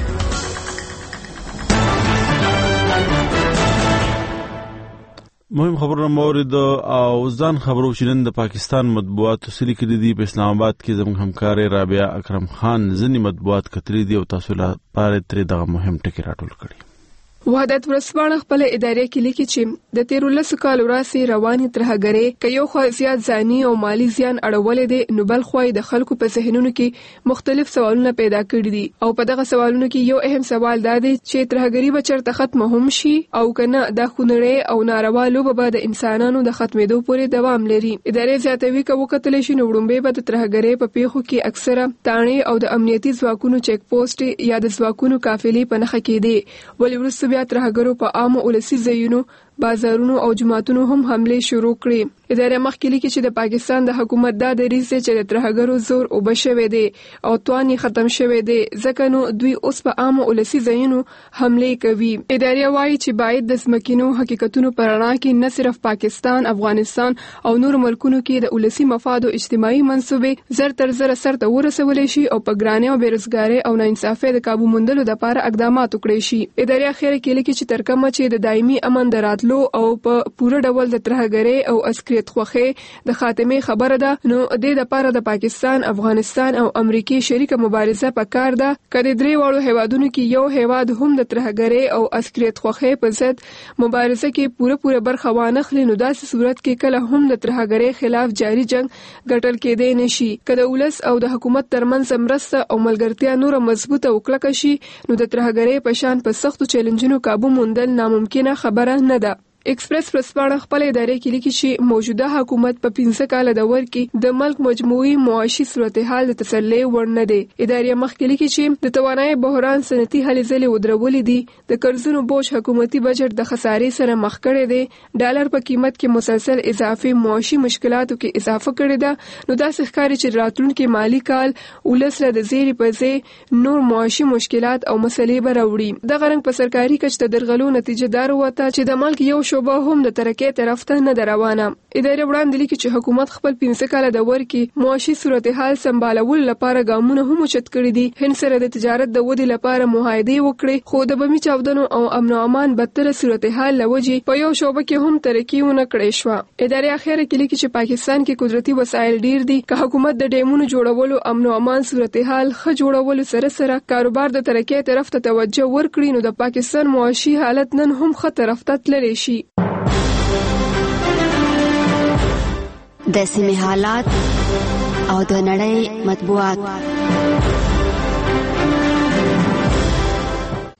مهم خبرونه مورد او ځان خبرو چې نن د پاکستان مطبوعات سلی کړي دي. په اسلام آباد کې زموږ همکار رابعه اکرم خان ځنی مطبوعات کتري دي او تاسو لپاره ترې دغه مهم ټکی راټول کړي. وحدت ورسپانه خپل ادارې کې لیکي چې د 13 کال وروسته رواني ترهګرۍ کې یو خو زیات ځاني او مالی زیان اړولې دي، نو بل خو د خلکو په ذهنونو کې مختلف سوالونه پیدا کړي دي. او په دغه سوالونو کې یو اهم سوال دا دی چې ترهګرۍ به چرته ختمه هم شي او کنه د خونړې او ناروا لوبه به د انسانانو د ختمېدو پورې دوام لري. ادارې زیاتوي کوي کتل شي نو وړاندې به د ترهګرۍ په پیښو کې اکثره تانې او د امنیتي ځواکونو چیک پوسټ یا د ځواکونو قافلې په نخښه کې دي. ولې ورسره بیا ترهګرو په عامو ولسی ځایونو بازارونو او جماعتونو هم حمله شروع کړې. ادارې مخکې لیکي چې د پاکستان د حکومت دا دریځ دی چې د ترهګرو زور او بشوي دي او توان ختم شوی دی، ځکه نو دوی اوس په عامو ولسی ځایونو حمله کوي. ادارې وایي چې باید د سمکینو حقیقتونو پر رڼا کې نه صرف پاکستان، افغانستان او نور ملکونو کې د ولسی مفاد او اجتماعي منصوبې زر تر زر سره ورسول شي او په ګرانۍ او بیروزګارۍ او ناانصافۍ د قابو موندلو لپاره اقدامات وکړي شي. ادارې اخر کې لیکي چې ترکمه چې د دایمي امن دراتلو او په پوره ډول د ترهګرۍ او عسکریت خوخه د خاتمه خبره ده، نو د لپاره د پاکستان، افغانستان او امریکای شریکه مبارزه پکار ده. کله درې وړو هیوادونو کې یو هیواد هم د ترهګرۍ او عسکریت خوخه په ضد مبارزه کې پوره برخه وانخلي، نو داسې صورت کې کله هم د ترهګرۍ خلاف جاري جنگ ګټل کېدای نشي. کله ولس او د حکومت ترمنځ مرسته او ملګرتیا نور مضبوطه وکړه شي، نو د ترهګرۍ په شان په سختو چیلنجونو قابو موندل ناممکنه خبره نه ده. ایکسپریس پرسپاړه خپل ادارې کې لیکي چې موجوده حکومت په 15 کال دور کې د ملک مجموعي معاشي صورتحال د تسلی وړ نه دی. ادارې مخکې لیکي چې د توانایي بحران سنتي هلې ځلې ودرولې دي، د قرضونو بوج حکومتي بجټ د خسارې سره مخ کړی دی، ډالر په قیمت کې مسلسل اضافه معاشي مشکلاتو کې اضافه کړی ده، نو داسې ښکاري چې راتلونکي مالی کال ولسره د زیري په ځای نور معاشي مشکلات او مسلې به راوړي. دغه رنګ په سرکاري کچ د درغلو نتیجه دار وته چې د ملک یو شوبه هم د ترقۍ طرف ته نه روانه. ادارې وړاندې لیکي چې حکومت خپل 15 کال دور کې معاشي صورتحال سمبالولو لپاره ګامونه هم اوچت کړي دي. هند سره د تجارت د ودې لپاره معاهدې وکړي، خو د بمي چاودنو او امن او امان بدتر صورتحال لوجې په یو شوبه کې هم ترقی ونه کړې شو. ادارې اخر کې لیکي چې پاکستان کې قدرتي وسایل ډیر دي، که حکومت د ډیمونو جوړولو، امن او امان صورتحال ښه جوړولو سره کاروبار د ترقۍ طرف ته توجه ورکړي، نو د پاکستان معاشي حالت نن هم ښه طرف ته تللی شي. د سیمې حالات او د نړۍ مطبوعات.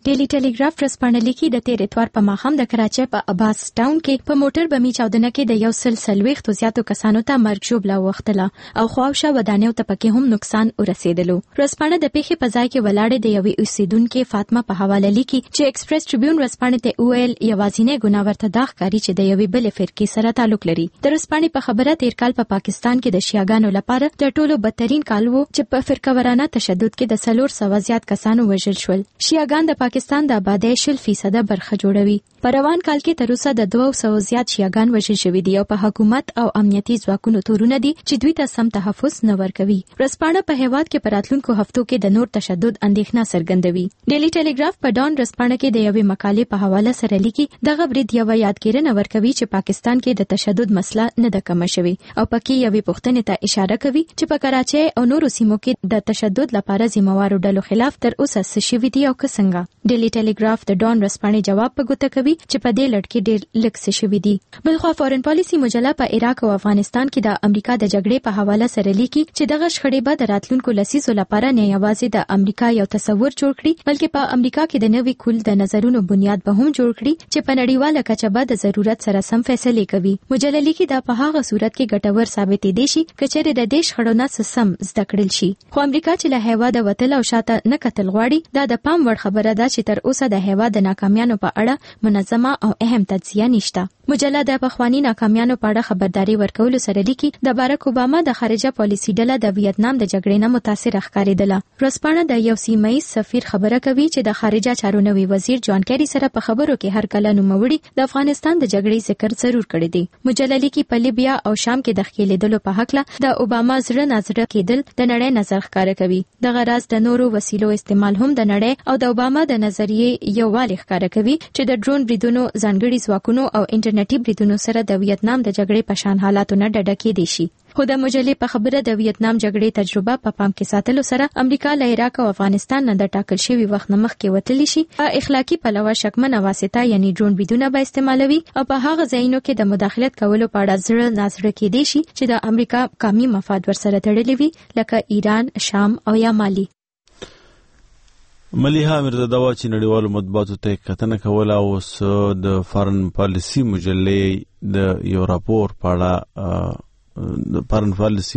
ډیلی ټیلیګراف رسپانه لیکي د تیر اتوار په ماښام د کراچۍ په اباس ټاون کې په موټر بمي چاودنه کې د 140 زیاتو کسانو ته مرګ ژوبله وختله او خواوشا ودانیو ته پکې هم نقصان ورسېدلو. رسپانه د پیښې په ځای کې ولاړې د یوې اوسیدونکو فاطمه په حواله لیکي چې ایکسپریس ټریبیون رسپانه ته ویل یوازینی ګناه ورته دا ښکاري چې د یوې بلې فرقې سره تعلق لري. د رسپانې په خبره تیر کال په پاکستان کې د شیعاګانو لپاره تر ټولو بدترین کال و چې په فرقه ورانه تشدد کې د 400 زیات کسانو وژل شول. شیعاګان د پاکستان د آبادۍ 0% برخه جوړوي. په روان کال کې تر اوسه د 200 زیات شیعاګان وژل شوي دي او په حکومت او امنیتي ځواکونو تورونه دي چې دوی ته سم تحفظ نه ورکوي. رسپانه په هیواد کې په راتلونکو هفتو کې د نور تشدد اندېښنه څرګندوي. ډیلی ټیلیګراف په ډان رسپانه کې د یوې مقالې په حواله سره لیکي دغه برید یو یادګیرنه ورکوي چې پاکستان کې د تشدد مسله نه ده کمه شوې او پکې یوې پوښتنې ته اشاره کوي چې په کراچۍ او نورو سیمو کې د تشدد لپاره ذمہوارو ډلو خلاف تر اوسه څه شوي دي او که څنګه. ډیلی ټیلیګراف د ډان رسپانې جواب په ګوته کوي چې په دې لړ کې ډېر لږ څه شوي دي. بلخوا فورن پالیسي مجله په عراق او افغانستان کې د امریکا د جګړې په حواله سره لیکي چې دغه شخړې به د راتلونکو لسیزو لپاره نه یوازې د امریکا یو تصور جوړ کړي بلکې په امریکا کې د نوي کول د نظرونو بنیاد به هم جوړ کړي چې په نړیواله کچه به د ضرورت سره سم فیصله کوي. مجله لیکي دا په هغه صورت کې ګټور ثابتې دي شي کچېرې د دې شخړو نه سم زده کړل شي. خو امریکا چې له هیواده وتل او شاته نه کتل غواړي دا د پام وړ خبره ده چې تر اوسه د هیواد د ناکامیانو په اړه منظمه او اهم تجزیه نشته. مجله د پخوانی ناکامیانو په اړه خبرداري ورکولو سره لیکي د باراک اوباما د خارجه پالیسي ډله د ویتنام د جګړې نه متاثر ښکارېدله. رسپانه د یو سیمه‌ایز سفیر خبره کوي چې د خارجه چارو نوي وزیر جان کیری سره په خبرو کې هر کله نوموړي د افغانستان د جګړې ذکر ضرور کړی دی. مجله لیکي په لیبیا او شام کې د ښکېلېدلو په هکله د اوباما زړه نازړه کېدل د نړۍ نظر ښکاره کوي. دغه راز د نورو وسیلو استعمال هم د نړۍ او د اوباما د نظریې یووالی ښکاره کوي چې د ډرون بریدونو ځانګړي ځواکونو او انټرنیټي بریدونو سره د ویتنام د جګړې په شان حالاتو نه ډډه کېدی شي. خو د مجلې په خبره د ویتنام جګړې تجربه په پام کې ساتلو سره امریکا له عراق او افغانستان نه د ټاکل شوی وخت نه مخکې وتلی شي. اخلاقی پلوه شکمنه واسطه یعنی ډرون بریدونه به استعمالوي او په هغه ځایونو کې د مداخلت کولو په اړه زړه نازړه کېدی شي چې د امریکا قومي مفاد ورسره تړلي وي لکه ایران، شام او یا مالی. ملیحه میرزادوا چې نړیوالو مطبوعاتو ته کتنه کوله اوس د فارن پالیسي مجلې د یو راپور په اړه د فارن پالیسي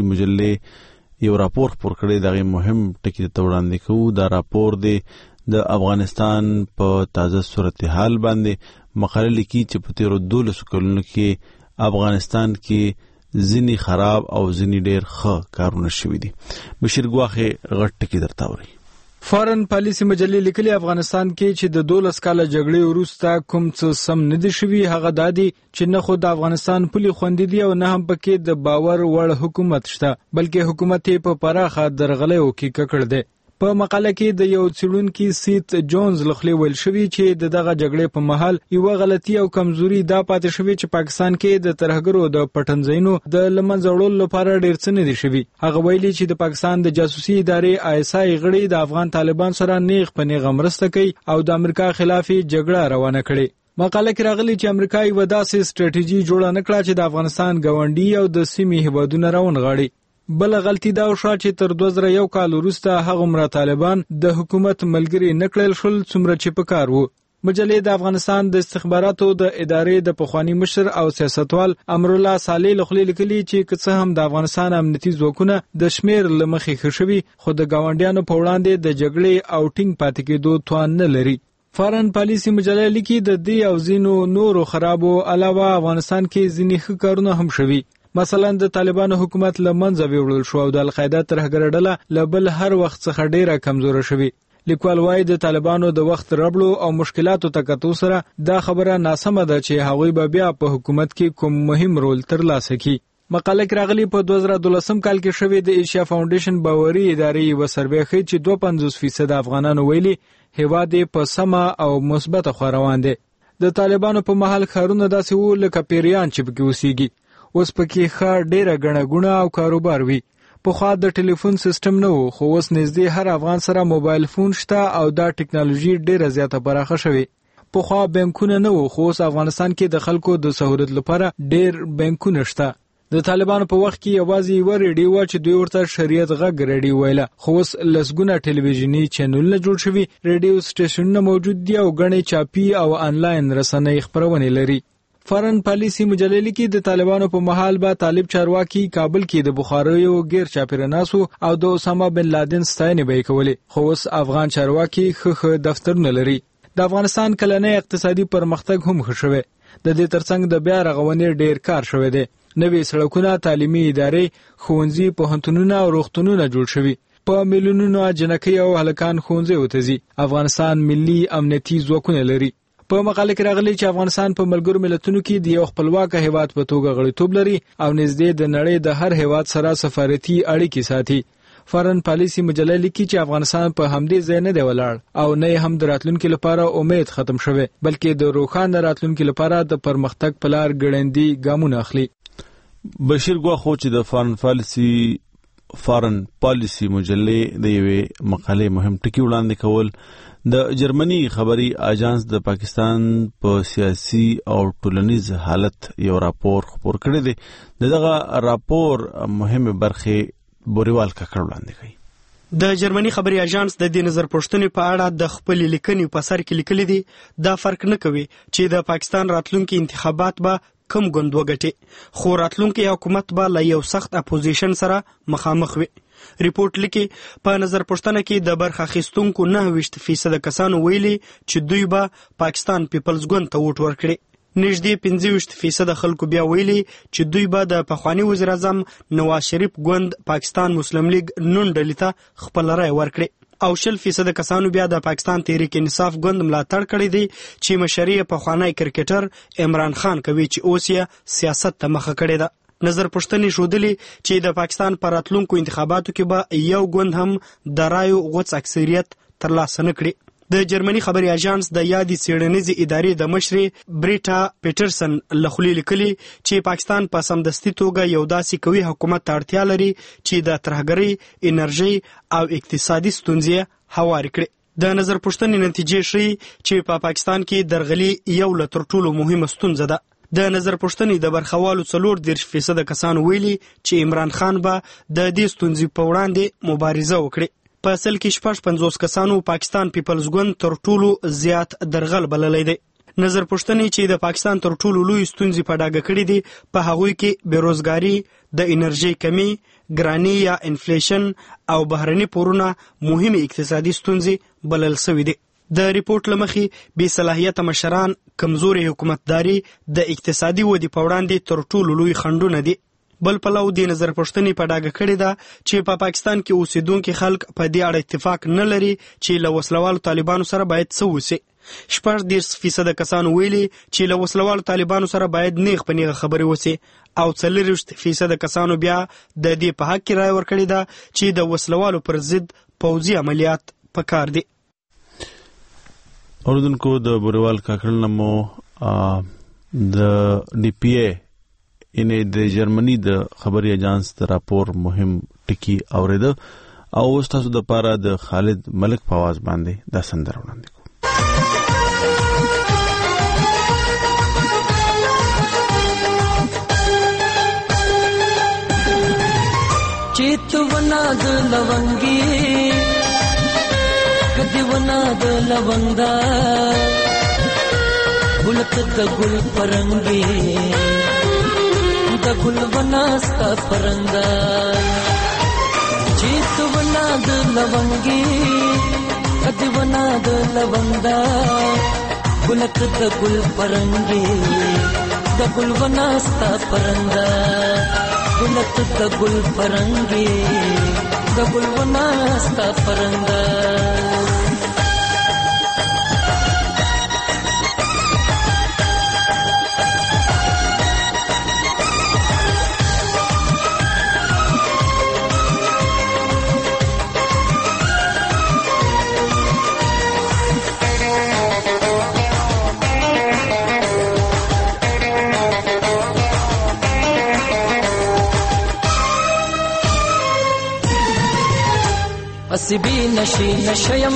مجلې یو راپور خپور کړی دغه مهم ټکی ته وړاندې کوو. دا راپور دی د افغانستان په تازه صورتحال باندې مقاله لیکي چې په تیرو 12 کلونو کې افغانستان کې ځینې خراب او ځینې ډېر ښه کارونه شوي دي. بشیر ګواخې غټ ټکی درته اوري. فارن پالیسی مجلې لیکلي افغانستان کې چې د 12 کاله جګړې وروسته کوم څه سم نه دي شوي هغه دا دي چې نه خو د افغانستان پولي خوندې دي او نه هم پکې د باور وړ حکومت شته بلکې حکومت یې په پراخه درغلیو کې ککړ دی. په مقاله کې د یو څېړونکي سیت جونز لخوا ویل شوی چې دغه جګړې په مهال یو غلطي او کمزوري دا پاتې شوی چې پاکستان کې د ترهګرو د پټنځینو د لمنځه وړلو لپاره ډېر څه نه دي شوي. هغه ویلي چې د پاکستان د جاسوسي ادارې ISI غړي د افغان طالبان سره نیغ په نیغه مرسته کوي او د امریکا خلاف جګړه روانه کړي. مقاله کې راغلي چې امریکا یو داسې سټریټیجي جوړه نه کړه چې د افغانستان ګاونډي او د سیمې هیوادونه راونغاړي. بل غلطي دا وشوه چې تر 2001 کال وروسته هغومره طالبان د حکومت ملګري نه کړل شول څومره چې پکار وو. مجلې د افغانستان د استخباراتو د ادارې د پخوانی مشر او سیاستوال امرالله صالح لخوا لیکلي چې که څه هم د افغانستان امنیتي ځواکونه د شمیر له مخې ښه شوي خو د ګاونډیانو په وړاندې د جګړې او ټینګ پاتې کېدو توان نه لري. فارن پالیسی مجله لیکي د دې او ځینو نورو خرابو علاوه افغانستان کې ځینې ښه کارونه هم شوي. مثلا د طالبانو حکومت له منځه ویوړل شو او د القاعده ترهګر ډله له بل هر وخت څخه ډیره کمزوره شوي. لیکوال وايي د طالبانو د وخت ربړو او مشکلاتو ته کتو سره دا خبره ناسمه ده چې هغوی به بیا په حکومت کې کوم مهم رول ترلاسه کړي. مقاله کې راغلي په 2012 کال کې شوې د ایشیا فاونډیشن باوري ادارې یو سروې ښیي چې 52% افغانانو ویلي هیواد په سمه او مثبته خوا روان دی. د طالبانو په محل ښارونه داسې وو لکه پیریان چې پکې اوسېږي. اوس پکې ښه ډیره ګڼه ګوڼه او کاروبار وي. پخوا د ټلیفون سیستم نه و خو اوس نږدې هر افغان سره موبایل فون شته او دا ټکنالوژي ډیره زیاته پراخه شوې. پخوا بانکونه نه و خو اوس افغانستان کې د خلکو د سہولت لپاره ډیر بانکونه شته. د طالبانو په وخت کې یوازې یو ریډیو و چې دوی ورته شریعت غږ ریډیو ویله، خو اوس لسګونه ټلویزیونی چینلونه جوړ شوي، ریډیو سټیشنونه موجود دي او غني چاپی او آنلاین رسنۍ خبرونه لري. فارن پالیسی مجله لیکي د طالبانو په محل به طالب چارواکي کابل کې د بخاریو غیر چاپیرناسو او د اسامه بن لادن ستاینې به کولې، خو اوس افغان چارواکي خخ دفترونه لري. د افغانستان کلنی اقتصادي پرمختګ هم ښه شوی. د دې ترڅنګ د بیا رغونې ډیر کار شوی دی. نوې سړکونه، تعلیمي ادارې، ښوونځي، پوهنتونونه او روغتونونه جوړ شوي. په میلیونونو جنکۍ او هلکان ښوونځي ته ځي. افغانستان ملي امنیتي ځواکونه لري. په مقاله کې راغلي چې افغانستان په ملګرو ملتونو کې د یو خپلواک هیواد په توګه غړیتوب لري او نږدې د نړۍ د هر هیواد سره سفارتي اړیکې ساتي. فارن پالیسی مجله لیکي چې افغانستان په همدې ځای نه دی ولاړ او نه هم د راتلونکي لپاره امید ختم شوی، بلکې د روښانه راتلونکي لپاره د پرمختګ په لار ګړندي ګامونه اخلي. بشیر ګواخو چې د فارن پالیسی مجله د یوې مقالې مهم ټکی وړاندې کول، د جرمني خبري اژانس د پاکستان په سیاسي او ټولنیز حالت یو راپور خپور کړی دی. دغه راپور مهمه برخه بوریوال ککړ وړاندې کوي. د جرمني خبري اژانس د دې نظر پوښتنې په اړه د خپل لیکنې په سر کې لیکلي دي دا فرق نه کوي چې د پاکستان راتلونکي انتخابات به کم ګوند وګټي، خو راتلونکي حکومت به له یو سخت اپوزیشن سره مخامخ وي. ریپورت لیکي په نظر پوښتنه کې د برخه اخیستونکو 9% کسانو ویلي چې دوی به پاکستان پیپلز ګوند ته ووټ ورکړي. نږدې 15% خلکو بیا ویلي چې دوی به د پخوانی وزیر اعظم نواز شریف ګوند پاکستان مسلم لیگ نون ډلې ته خپل رای ورکړي، او 40% کسانو بیا د پاکستان تحریک انصاف ګوند ملاتړ کړی دی چې مشري پخوانی کرکټر عمران خان کوي چې اوس یې سیاست ته مخه کړې ده. نظر پوښتنې ښودلي چې د پاکستان په راتلونکو انتخاباتو کې به یو ګوند هم د رایو غوڅ اکثریت ترلاسه نه کړي. د جرمني خبري اژانس د یادې څېړنیزې ادارې د مشرې بریټا پیټرسن له خولې لیکلي چې پاکستان په سمدستي توګه یو داسې قوي حکومت ته اړتیا لري چې د ترهګرۍ، انرژۍ او اقتصادي ستونزې هوارې کړي. د نظر پوښتنې نتیجې ښیي چې په پاکستان کې درغلي یو له تر ټولو مهمه ستونزه ده. د نظر پوښتنې د برخوالو 40% کسانو ویلي چې عمران خان به د دې ستونزې په وړاندې مبارزه وکړي. په اصل کې 50 کسانو پاکستان پیپلز ګوند تر ټولو زیات درغل بللی دی. نظر پوښتنې چې د پاکستان تر ټولو لوی ستونزې په ډاګه کړي دي په هغوی کې بیروزګاري، د انرژۍ کمی، ګرانی یا انفلیشن او بهرني پورونه مهمه اقتصادي ستونزې بلل شوې دي. د ریپورت لمخې بې صلاحیته مشران، کمزوري حکومتداري د اقتصادي ودې په وړاندې تر ټولو لوی خنډونه دي. بل پلو د نظر پوښتنې په ډاګه کړې ده چې په پاکستان کې اوسیدونکي خلک په دې اړه اتفاق نه لري چې له وسلوالو طالبانو سره باید څه وشي. 40% کسانو ویلي چې له وسلوالو طالبانو سره باید نیغ په نیغه خبرې وشي، او 40% کسانو بیا د دې په حق کې رای ورکړې ده چې د وسلوالو پر ضد پوځي عملیات پکار دي. اوردونکو د بوریوال کاکړ نمو د ډي پی اي انې د جرمني د خبري اژانس د راپور مهم ټکی اوریده او اوس تاسو د پاره د خالد ملک په आवाज باندې دا سندره وړاندې کوم. چیتونا د لونګي کدیونا د لونګا ګلت د ګل پرنګي د ګل وناستا پرنګا چیتونا د لونګي کدیونا د لونګا ګلت د ګل پرنګي د ګل وناستا پرنګا ګلت د ګل پرنګي د ګل وناستا پرنګا اسبی نشی نشیم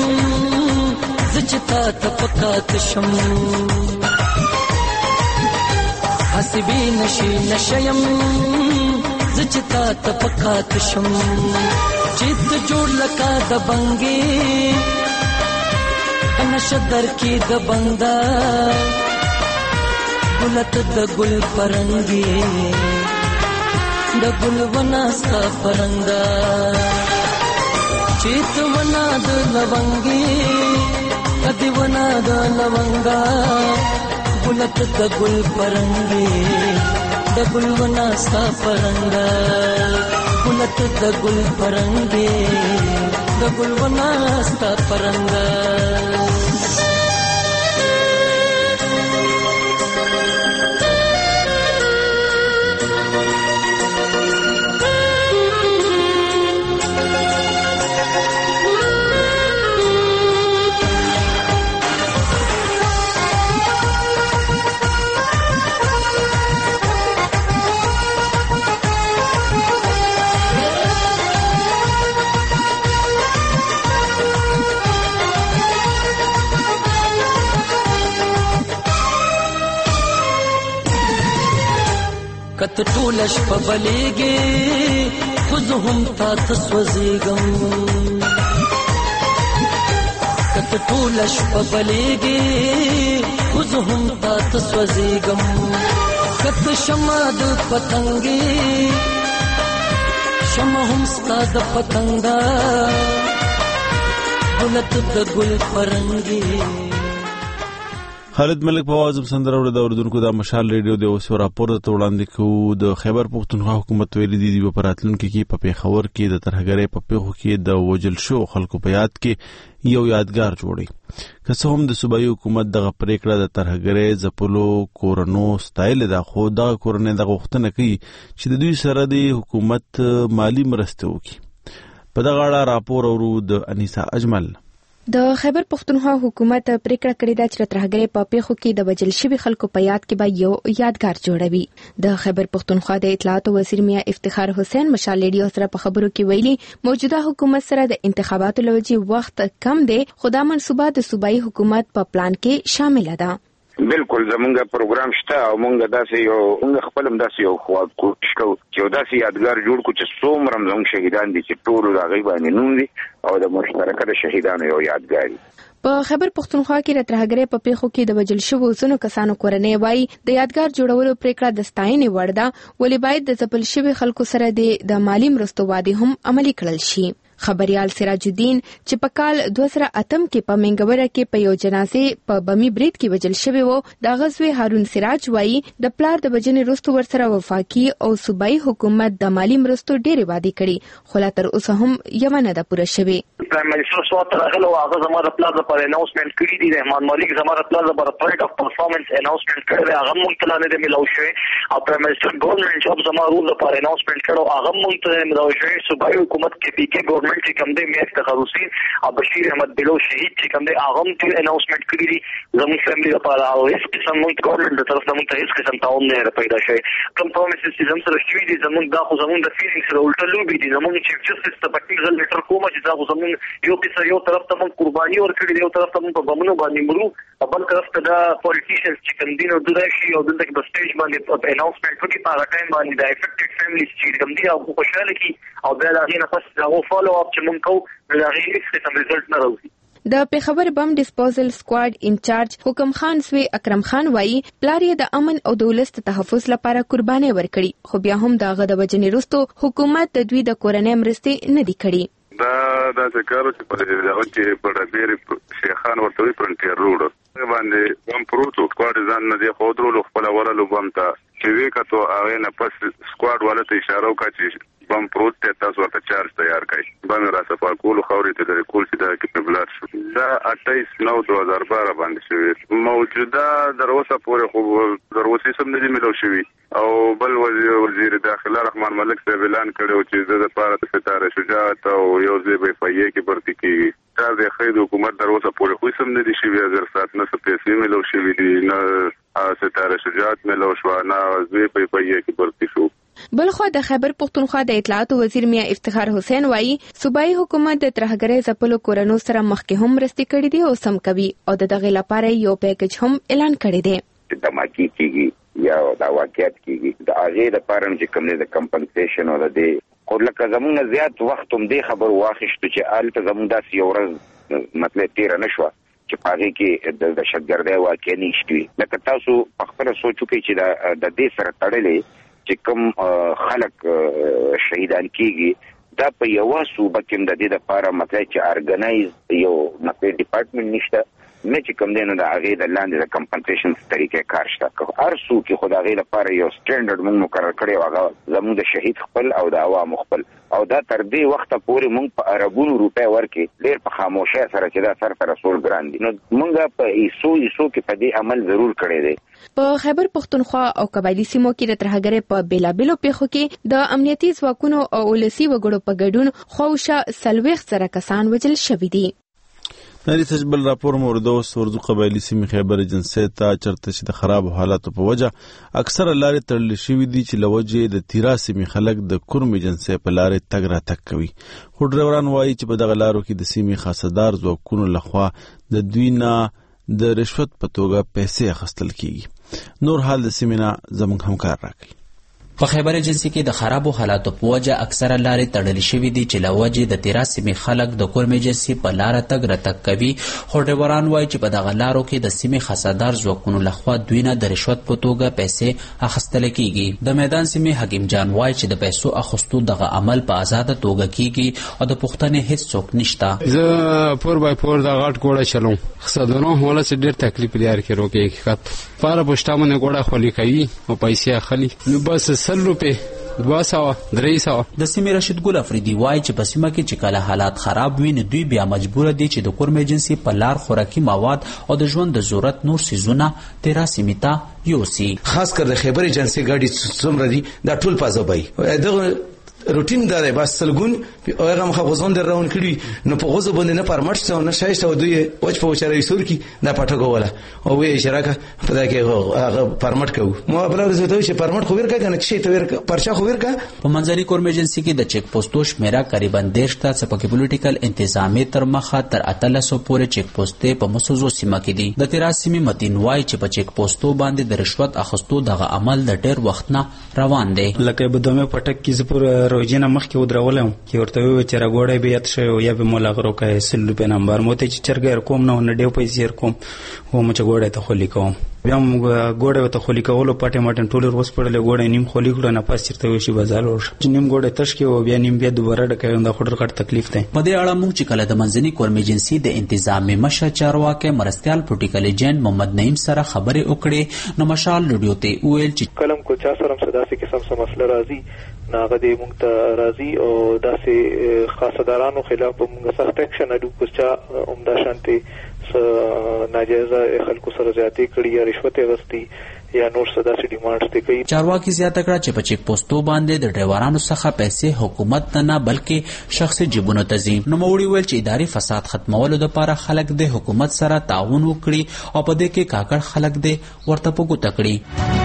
زچتا تفقات شم حسبي نشي نشيم زچتا تپکات شم چیت جوړ لکا د بنګي نشدر کی د بندا ګلت د ګل پرنګي د ګل وناستا پرنګا چیت ونا د لونګي کدی ونا د لونګا ګلت د ګل پرنګي د ګل وناستا پرنګا ګلت د ګل پرنګي د ګل وناستا پرنګا کت ټولش په بلېږي خو زه هم تا ته سوځېږم کت ټولش په بلېږي خو زه هم تا ته سوځېږم کت شمع د پتنګې شمع هم ستا د پتنګا ګلت د ګل پرنګي خالد ملک په आवाज سندره ور د اردن کو د مشال ریډیو د اوس راپور ته وړاندې کوو د خیبر پختونخوا حکومت ویلي دي په راتلونکو کې په پیښور کې د ترهګرۍ په پیښو کې د وجل شو خلکو په یاد کې یو یادګار جوړي که څه هم د صوبایي حکومت دغه پریکړه د ترهګرۍ ځپلو کورونو سټایل ده خو دغه کورونه د غوښتنه کوي چې د دوی سره د حکومت مالی مرسته وکړي په دغه اړه راپور اورو د انیسا اجمل د خیبر پختونخوا حکومت پریکړه کړې ده چې ترهګرۍ په پیښو کې د وجل شوي خلکو په یاد کې به یو یادګار جوړوي د خیبر پختونخوا د اطلاعات وزیر میا افتخار حسین مشال ریډیو سره په خبرو کې ویلي موجوده حکومت سره د انتخاباتو لوجي وخت کم دی خو دا منصوبه د صوبایي حکومت په پلان کې شامل ده بالکل زمونږ پروګرام شته او مونږ داسې یو مونږ خپلم داسې یو کوشش کوو چې داسې یادګار جوړ کړو چې څومره زموږ شهیدان دي چې ټول هغه باندې نوم دي او د مشترکه د شهیدانو یو یادګار په خیبر پختونخوا کې د ترهګرۍ په پیښو کې د وجل شوو زنو کسانو کورنۍ وایي د یادګار جوړولو پریکړه د ستاینې وړ ده ولې باید د ځپل شوي خلکو سره د مالی مرستو وعده هم عملي کړل شي خبريال سراج الدین چې په کال 2008 کې په منګوره کې په یو جنازې په بمی برید کې وجل شوی وو د غزوی هارون سراج وایي د پلار د بجنې وروسته ورسره وفاقي او صوبایي حکومت د مالی مرستو ډېرې وعده کړي خو لا تر اوسه هم یو نه ده پوره شوی پرایم منسٹر سو ترغلو هغه زموږ پلان لپاره اناونسمنت کړی دی رحمان مالک زموږ پلان لپاره پرایډ اف پرفارمنس اناونسمنت کړی دی هغه مونږ ته نه ملو شوی او پرایم منسٹر ګورنمنت جاب زموږ لپاره اناونسمنت کړو هغه مونږ ته ملو شوی صوبایي حکومت کې پی کې ګورنمنت چې کوم دی مې افتخار حسین او بشیر احمد بلو شهید چې کوم دی هغه ته اناونسمنت کړی دی زموږ فیملی لپاره او هیڅ قسم مونږ ګورنمنت د طرف نه مونږ ته هیڅ قسم تعاون نه پیدا شوی کوم پرومیسز چې زموږ سره شوی دي زموږ دا خو زموږ د فیلینګ سره الټه لوبي دي زموږ چیف جسټس ته پټیکل لیټر کومه چې دا خو زموږ یو قصه یو طرف ته مونږ قرباني ورکړي دی یو طرف ته مونږ په بمونو باندې مرو بل طرف ته دا پولیټیشنز چې کوم دین او دوی شي او دلته په سټیج باندې اناونسمنت وکړي په هغه ټایم باندې د افیکټډ فیملیز چې کوم دي او خوشاله کی او بیا دا غي نه پس دا فالو اپ چې مونږ کوو دا غي هیڅ قسم رزلټ نه راوځي د پیښور بم ډیسپوزل سکواډ انچارج حکم خان سوی اکرم خان وایي پلار یې د امن او دولت تحفظ لپاره قرباني ورکړي خو بیا هم دغه د وجنې وروسته حکومت د دوی د کورنۍ مرستې نه دی کړي دا څنګه چې په دغه کې په ډېر شیخان ورته فرنټیر روډ باندې هم پروتو سکواډ ځان نه دی خو درو خپل ورلو بم ته چې وکړو هغه نه پس سکواډ ولته اشاره وکړه چې بم پروت ته تاسو ورته چارج تیار کړئ بم را صفا کول خوري ته د کول چې دا کې بلار شو دا 28/9/2012 باندې شوی موجوده دروسه پورې خو دروسه سم نه دی ملو شوی او بل وزیر داخله رحمان ملک صاحب اعلان کړو چې د لپاره ستاره شجاعت او یو ځای په فایې کې برتی کیږي دا د خیر حکومت دروسه پورې خو سم نه دی شوی اگر سات نه پیسې ملو شوی دي نه ستاره شجاعت ملو شو نه ځای په فایې کې برتی شو بلخو د خیبر پختونخوا د اطلاعات وزیر میا افتخار حسین وایي صوبایي حکومت د ترهګرۍ ځپلو کورونو سره مخکې هم مرستې کړې دي او سم کوي او دغه لپاره یو پیکج هم اعلان کړی دی دماکي کیږي یا دا واقعیت کیږي د هغه د پاره چې کوم د کمپنسیشن او د خو لکه زمونږ زیات وخت هم دې خبر واخیستو چې آلته زمونږ داسې یو ورځ مطلب تیر نه شو چې پاره کې د دهشتګردۍ واقع نشته لکه تاسو په خپل سوچو کې چې د دې سره تړلې چې کوم خلک شهیدان کیږي دا په یو صوبه کې د دې لپاره مطلب چې ارګنایز یو مطلب ډپارټمنټ نشته نه چې کوم دینه د هغه د لاندې د کمپنسیشن طریقې کار شته هر څو کې خدای لپاره یو سټانډرډ موږ مقرر کړی و هغه زموږ د شهید خپل او د عوام خپل او دا تر دې وخت پورې موږ په عربونو روپې ورکې ډېر په خاموشه سره چې دا سر پر رسول ګران دي نو موږ په ایسو کې په دې عمل ضرور کړی دی په خیبر پختونخوا او قبایلی سیمو کې د ترهګرۍ په بیلابیلو پیښو کې د امنیتي ځواکونو او ولسی وګړو په ګډون خوښه سلويخ سره کسان وجل شوي دي نری تجبل راپور مورده ورزو قبایلی سیمې خیبر جنسي ته چرته چې د خراب حالاتو په وجه اکثر لارې تړل شوې دي چې لوجه د تیرا سیمې خلک د کورم جنسي په لارې تګ را تک کوي خو ډرایوران وایي چې په دغه لارو کې د سیمې خاصدار ځواکونو لخوا د دوی نه د رشوت په توګه پیسې اخیستل کیږي نور حال د سیمې نه زموږ همکار راکړي په خیبر ایجنسی کې د خرابو حالاتو په وجه اکثره لارې تړلې شوې دي چې لوجه د تیرا سیمې خلک د کورم ایجنسی په لار تګ راتګ کوي خو ډرایوران وایي چې په دغه لارو کې د سیمې خاصدار ځواکونو لخوا دوی نه د رشوت په توګه پیسې اخیستل کیږي د میدان سیمې حکیم جان وایي چې د پیسو اخیستو دغه عمل په آزاده توګه کیږي او د پښتنې هیڅ څوک نشته زه پور بای پور د غټ کوړه چلوم خصدونو هوله چې ډیر تکلیف لري کې روکي حقیقت پاره پښتامونه کوړه خولي کوي او پیسې اخلي نو بس 100 روپے 200 300 د سیمې رشید ګل افریدي وایي چې په سیمه کې چې کله حالات خراب وي نو دوی بیا مجبور دي چې د کورم ایجنسی په لار خوراکي مواد او د ژوند د ضرورت نور سيزونه تیرا سیمې ته یوسي خاص کر د خیبر ایجنسی ګاډي څومره دي دا ټول پازوبای دغه روټین دا دی بس سلګون او هغه مخه غوزون در روان کړي نو په غوزو باندې نه پرمټ څو نه شایسته او دوی وچ په وچره سور کی دا پټه کوله او وی شراکه په دا کې هغه پرمټ کوو مو بل ورځ ته چې پرمټ خو ورکا کنه چې ته ورکا پرچا خو ورکا په منځري کورم ایجنسی کې د چیک پوسټو شمیره قریبا 10 ته څپکې پولیټیکل انتظامی تر مخه تر 1300 پورې چیک پوسټې په مسوزو سیمه کې دي د تیرا سیمې متین وای چې په چیک پوسټو باندې د رشوت اخیستو دغه عمل د ډېر وخت نه روان دی لکه بدومه پټک کې زپور روزینه مخ کې ودرولم کې ورته وی چې راګوړې به یت شو یا به ملاغرو کې سلو په نمبر مو ته چې چرګر کوم نه ډېو پیسې کوم و مو چې ګوړې ته خولي کوم بیا موږ ګوړې ته خولي کولو پټه ماټن ټول ورس پړلې ګوړې نیم خولي کړو نه پاس چرته وشي بازار ورش نیم ګوړې تش کې او بیا نیم بیا دوباره ډکې دا خډر کټ تکلیف دی په دې اړه موږ چې کله د منځني کورم ایجنسی د انتظامی مشر چارواکي مرستيال پروتوکول ایجنټ محمد نعیم سره خبرې وکړې نو مشال لډیو ته ویل چې کلم کو چا سره صداسي قسم سم مسله راځي ناغه دې مونږ ته راځي او داسې خاصدارانو خلاف مونږ سخت اکشن اډو کوچا عمده شانتي ناجایزه خلکو سره زیاتې کړي یا رشوت غوښتي یا نور صداسي ډیمانډز دي کوي چارواکي زیاته کړه چې په چیک پوسټو باندې د ډرایورانو څخه پیسې حکومت نه بلکې شخصي جیبونو ته ځي نو موړي ویل چې اداري فساد ختمولو لپاره خلک د حکومت سره تعاون وکړي او په دې کې کاکړ خلک د ورته په ګوته کړي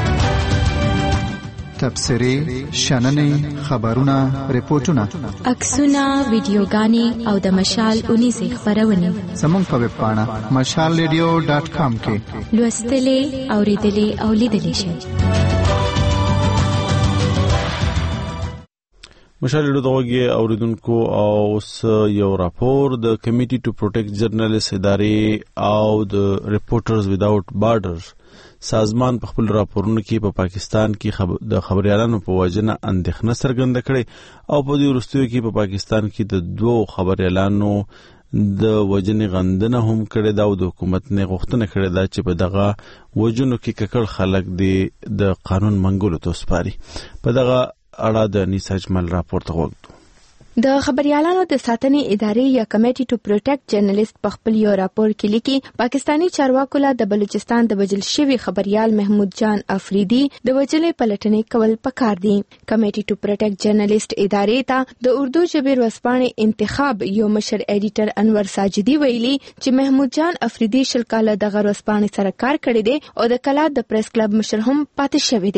تبصرې شننې خبرونه ریپورتونه عکسونه ویډیوګانې او د مشال 19 خبرونه زموږ په ویب پاڼه mashalradio.com کې لوستلې اوریدلې او لیدلې شئ مشال دغه اوریدونکو او اوس یو راپور د کمیټي ټو پروټیکټ جرنالیست ادارې او د ریپورټرز ویداوټ بارډرز سازمان په خپل راپورونو کې په پاکستان کې د خبريالانو په وجنه اندېښنه څرګنده کړې او په دې وروستیو کې په پاکستان کې د دوه خبريالانو د وجنې غندنه هم کړې دا او د حکومت نه غوښتنه کړې دا چې په دغه وجنو کې ککړ خلک د قانون منګولو ته سپاري په دغه اړه د نیساجمل راپور ته وګورئ د خبريالانو د ساتنې ادارې یا کمیټي ټو پروټیکټ جرنالیست په خپل یو راپور کې لیکي پاکستانی چارواکو له د بلوچستان د وجل شوی خبريال محمود جان افریدي د وجلې پلټنې کول پکار دي کمیټي ټو پروټیکټ جرنالیست ادارې ته د اردو ژبې ورځپاڼې انتخاب یو مشر ایډیټر انور ساجدي ویلي چې محمود جان افریدي شل کاله د ورځپاڼې سره کار کړی دی او د کلا د پریس کلب مشر هم پاتې شوی دی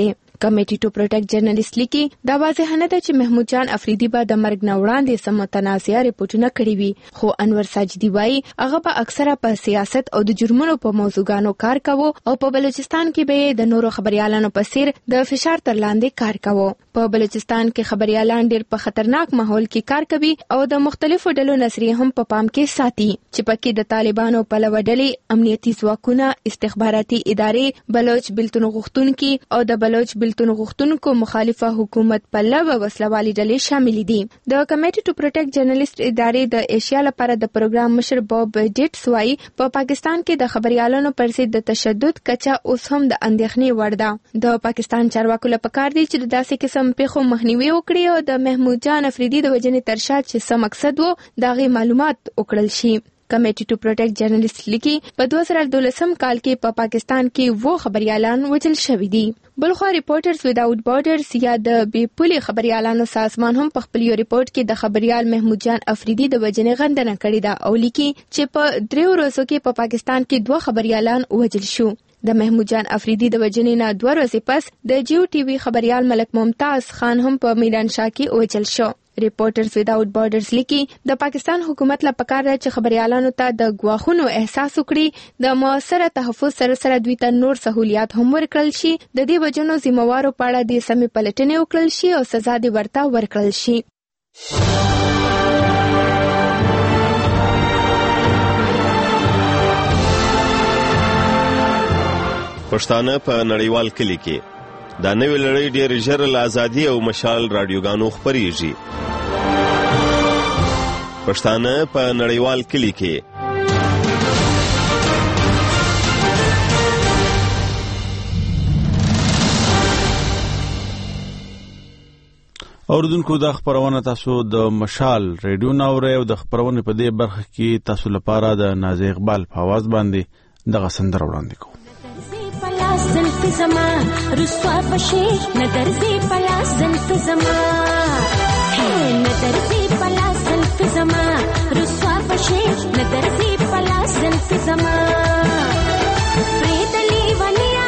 کمیټي ټو پروټیکټ جرنالیست لیکي دا واضح نه ده چې محمود جان افریدي به د مرګ نه وړاندې سم متنازعه ریپورتونه کړي وي، خو انور ساجدي وایي هغه به اکثره په سیاست او د جرمونو په موضوعګانو کار کاوه او په بلوچستان کې به د نورو خبريالانو په څیر د فشار تر لاندې کار کاوه. په بلوچستان کې خبريالان ډېر په خطرناک ماحول کې کار کوي او د مختلفو ډلو نظریه هم په پام کې ساتي چې پکې د طالبانو په لوډلې امنیتي ځواکونه، استخباراتي ادارې، بلوچ بلتون غوښتونکي او د بلوچ بلتون غوښتونکو مخالفه حکومت په لوه وسلوالي ډلې شامل دي. د کمیټي ټو پروټیکټ جرنالیست ادارې د ایشیا لپاره د پروګرام مشر بوب ډیټس وايي په پاکستان کې د خبريالانو پر ضد د تشدد کچا اوس هم د اندېښنې وړ ده. د پاکستان چارواکو لپاره پکار دي چې د داسې قسم پیښو مخنیوي وکړي او د محمود جان افریدي د وجنې تر شا چې څه مقصد وو دغه معلومات وکړل شي. کمیټي ټو پروټیکټ جرنالیست لیکي په 2012 کال کې په پاکستان کې وو خبريالان وژل شوي دي. بلخو ریپورټرز ویداوت بارډرز یا د بې پولي خبريالانو سازمان هم په خپل یو ریپورت کې د خبريال محمود جان افریدي د وجنې غندنه کړې ده او لیکي چې په 3 ورځو کې په پاکستان کې 2 خبريالان وژل شو. د محمود جان افریدي د وجنې نه 2 ورځې پس د جیو ټي وي خبريال ملک ممتاز خان هم په میدان شاه کې وژل شو. ریپورټرز ویداوت بارډرز لیکي د پاکستان حکومت لپاره پکار دی چې خبريالانو ته د غواخونو احساس وکړي، د موثره تحفظ سره دوی ته نور سہولیات هم ورکړل شي، د دې وجنو ذمہوارو په اړه د سمې پلټنې وکړل شي او سزا دې ورته ورکړل شي. پښتانه په نړیوال کلی کې دا نوې لړۍ ډېر ژر له ازادي او مشال رادیوګانو خپرېږي. پښتانه په نړیوال کلی کې اوردونکو د خبرونه تاسو د مشال ریډیو ناوړې او د خبرونه په دې برخه کې تاسو لپاره د نازي اقبال په आवाज باندې دغه سندره وړاندې کوم. زلف زما رسوا بشي ندرزي پلا زلف زما ندرزي پلا زلف زما رسوا بشي ندرزي پلا زلف زما پریدلی ونیا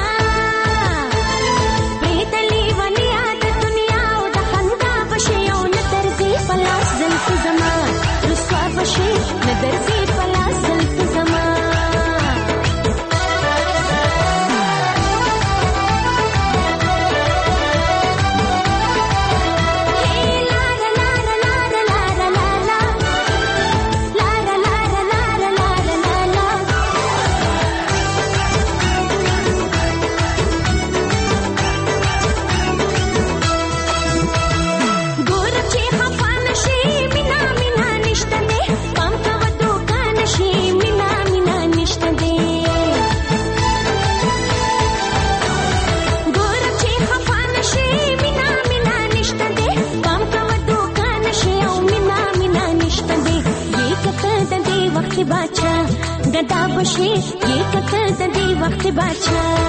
د دنیا او د خندا بشي او ندرزي پلا زلف زما رسوا بشي ندرزي پلا زلف زما गदा बशे ये कतर दे वक्त बाचा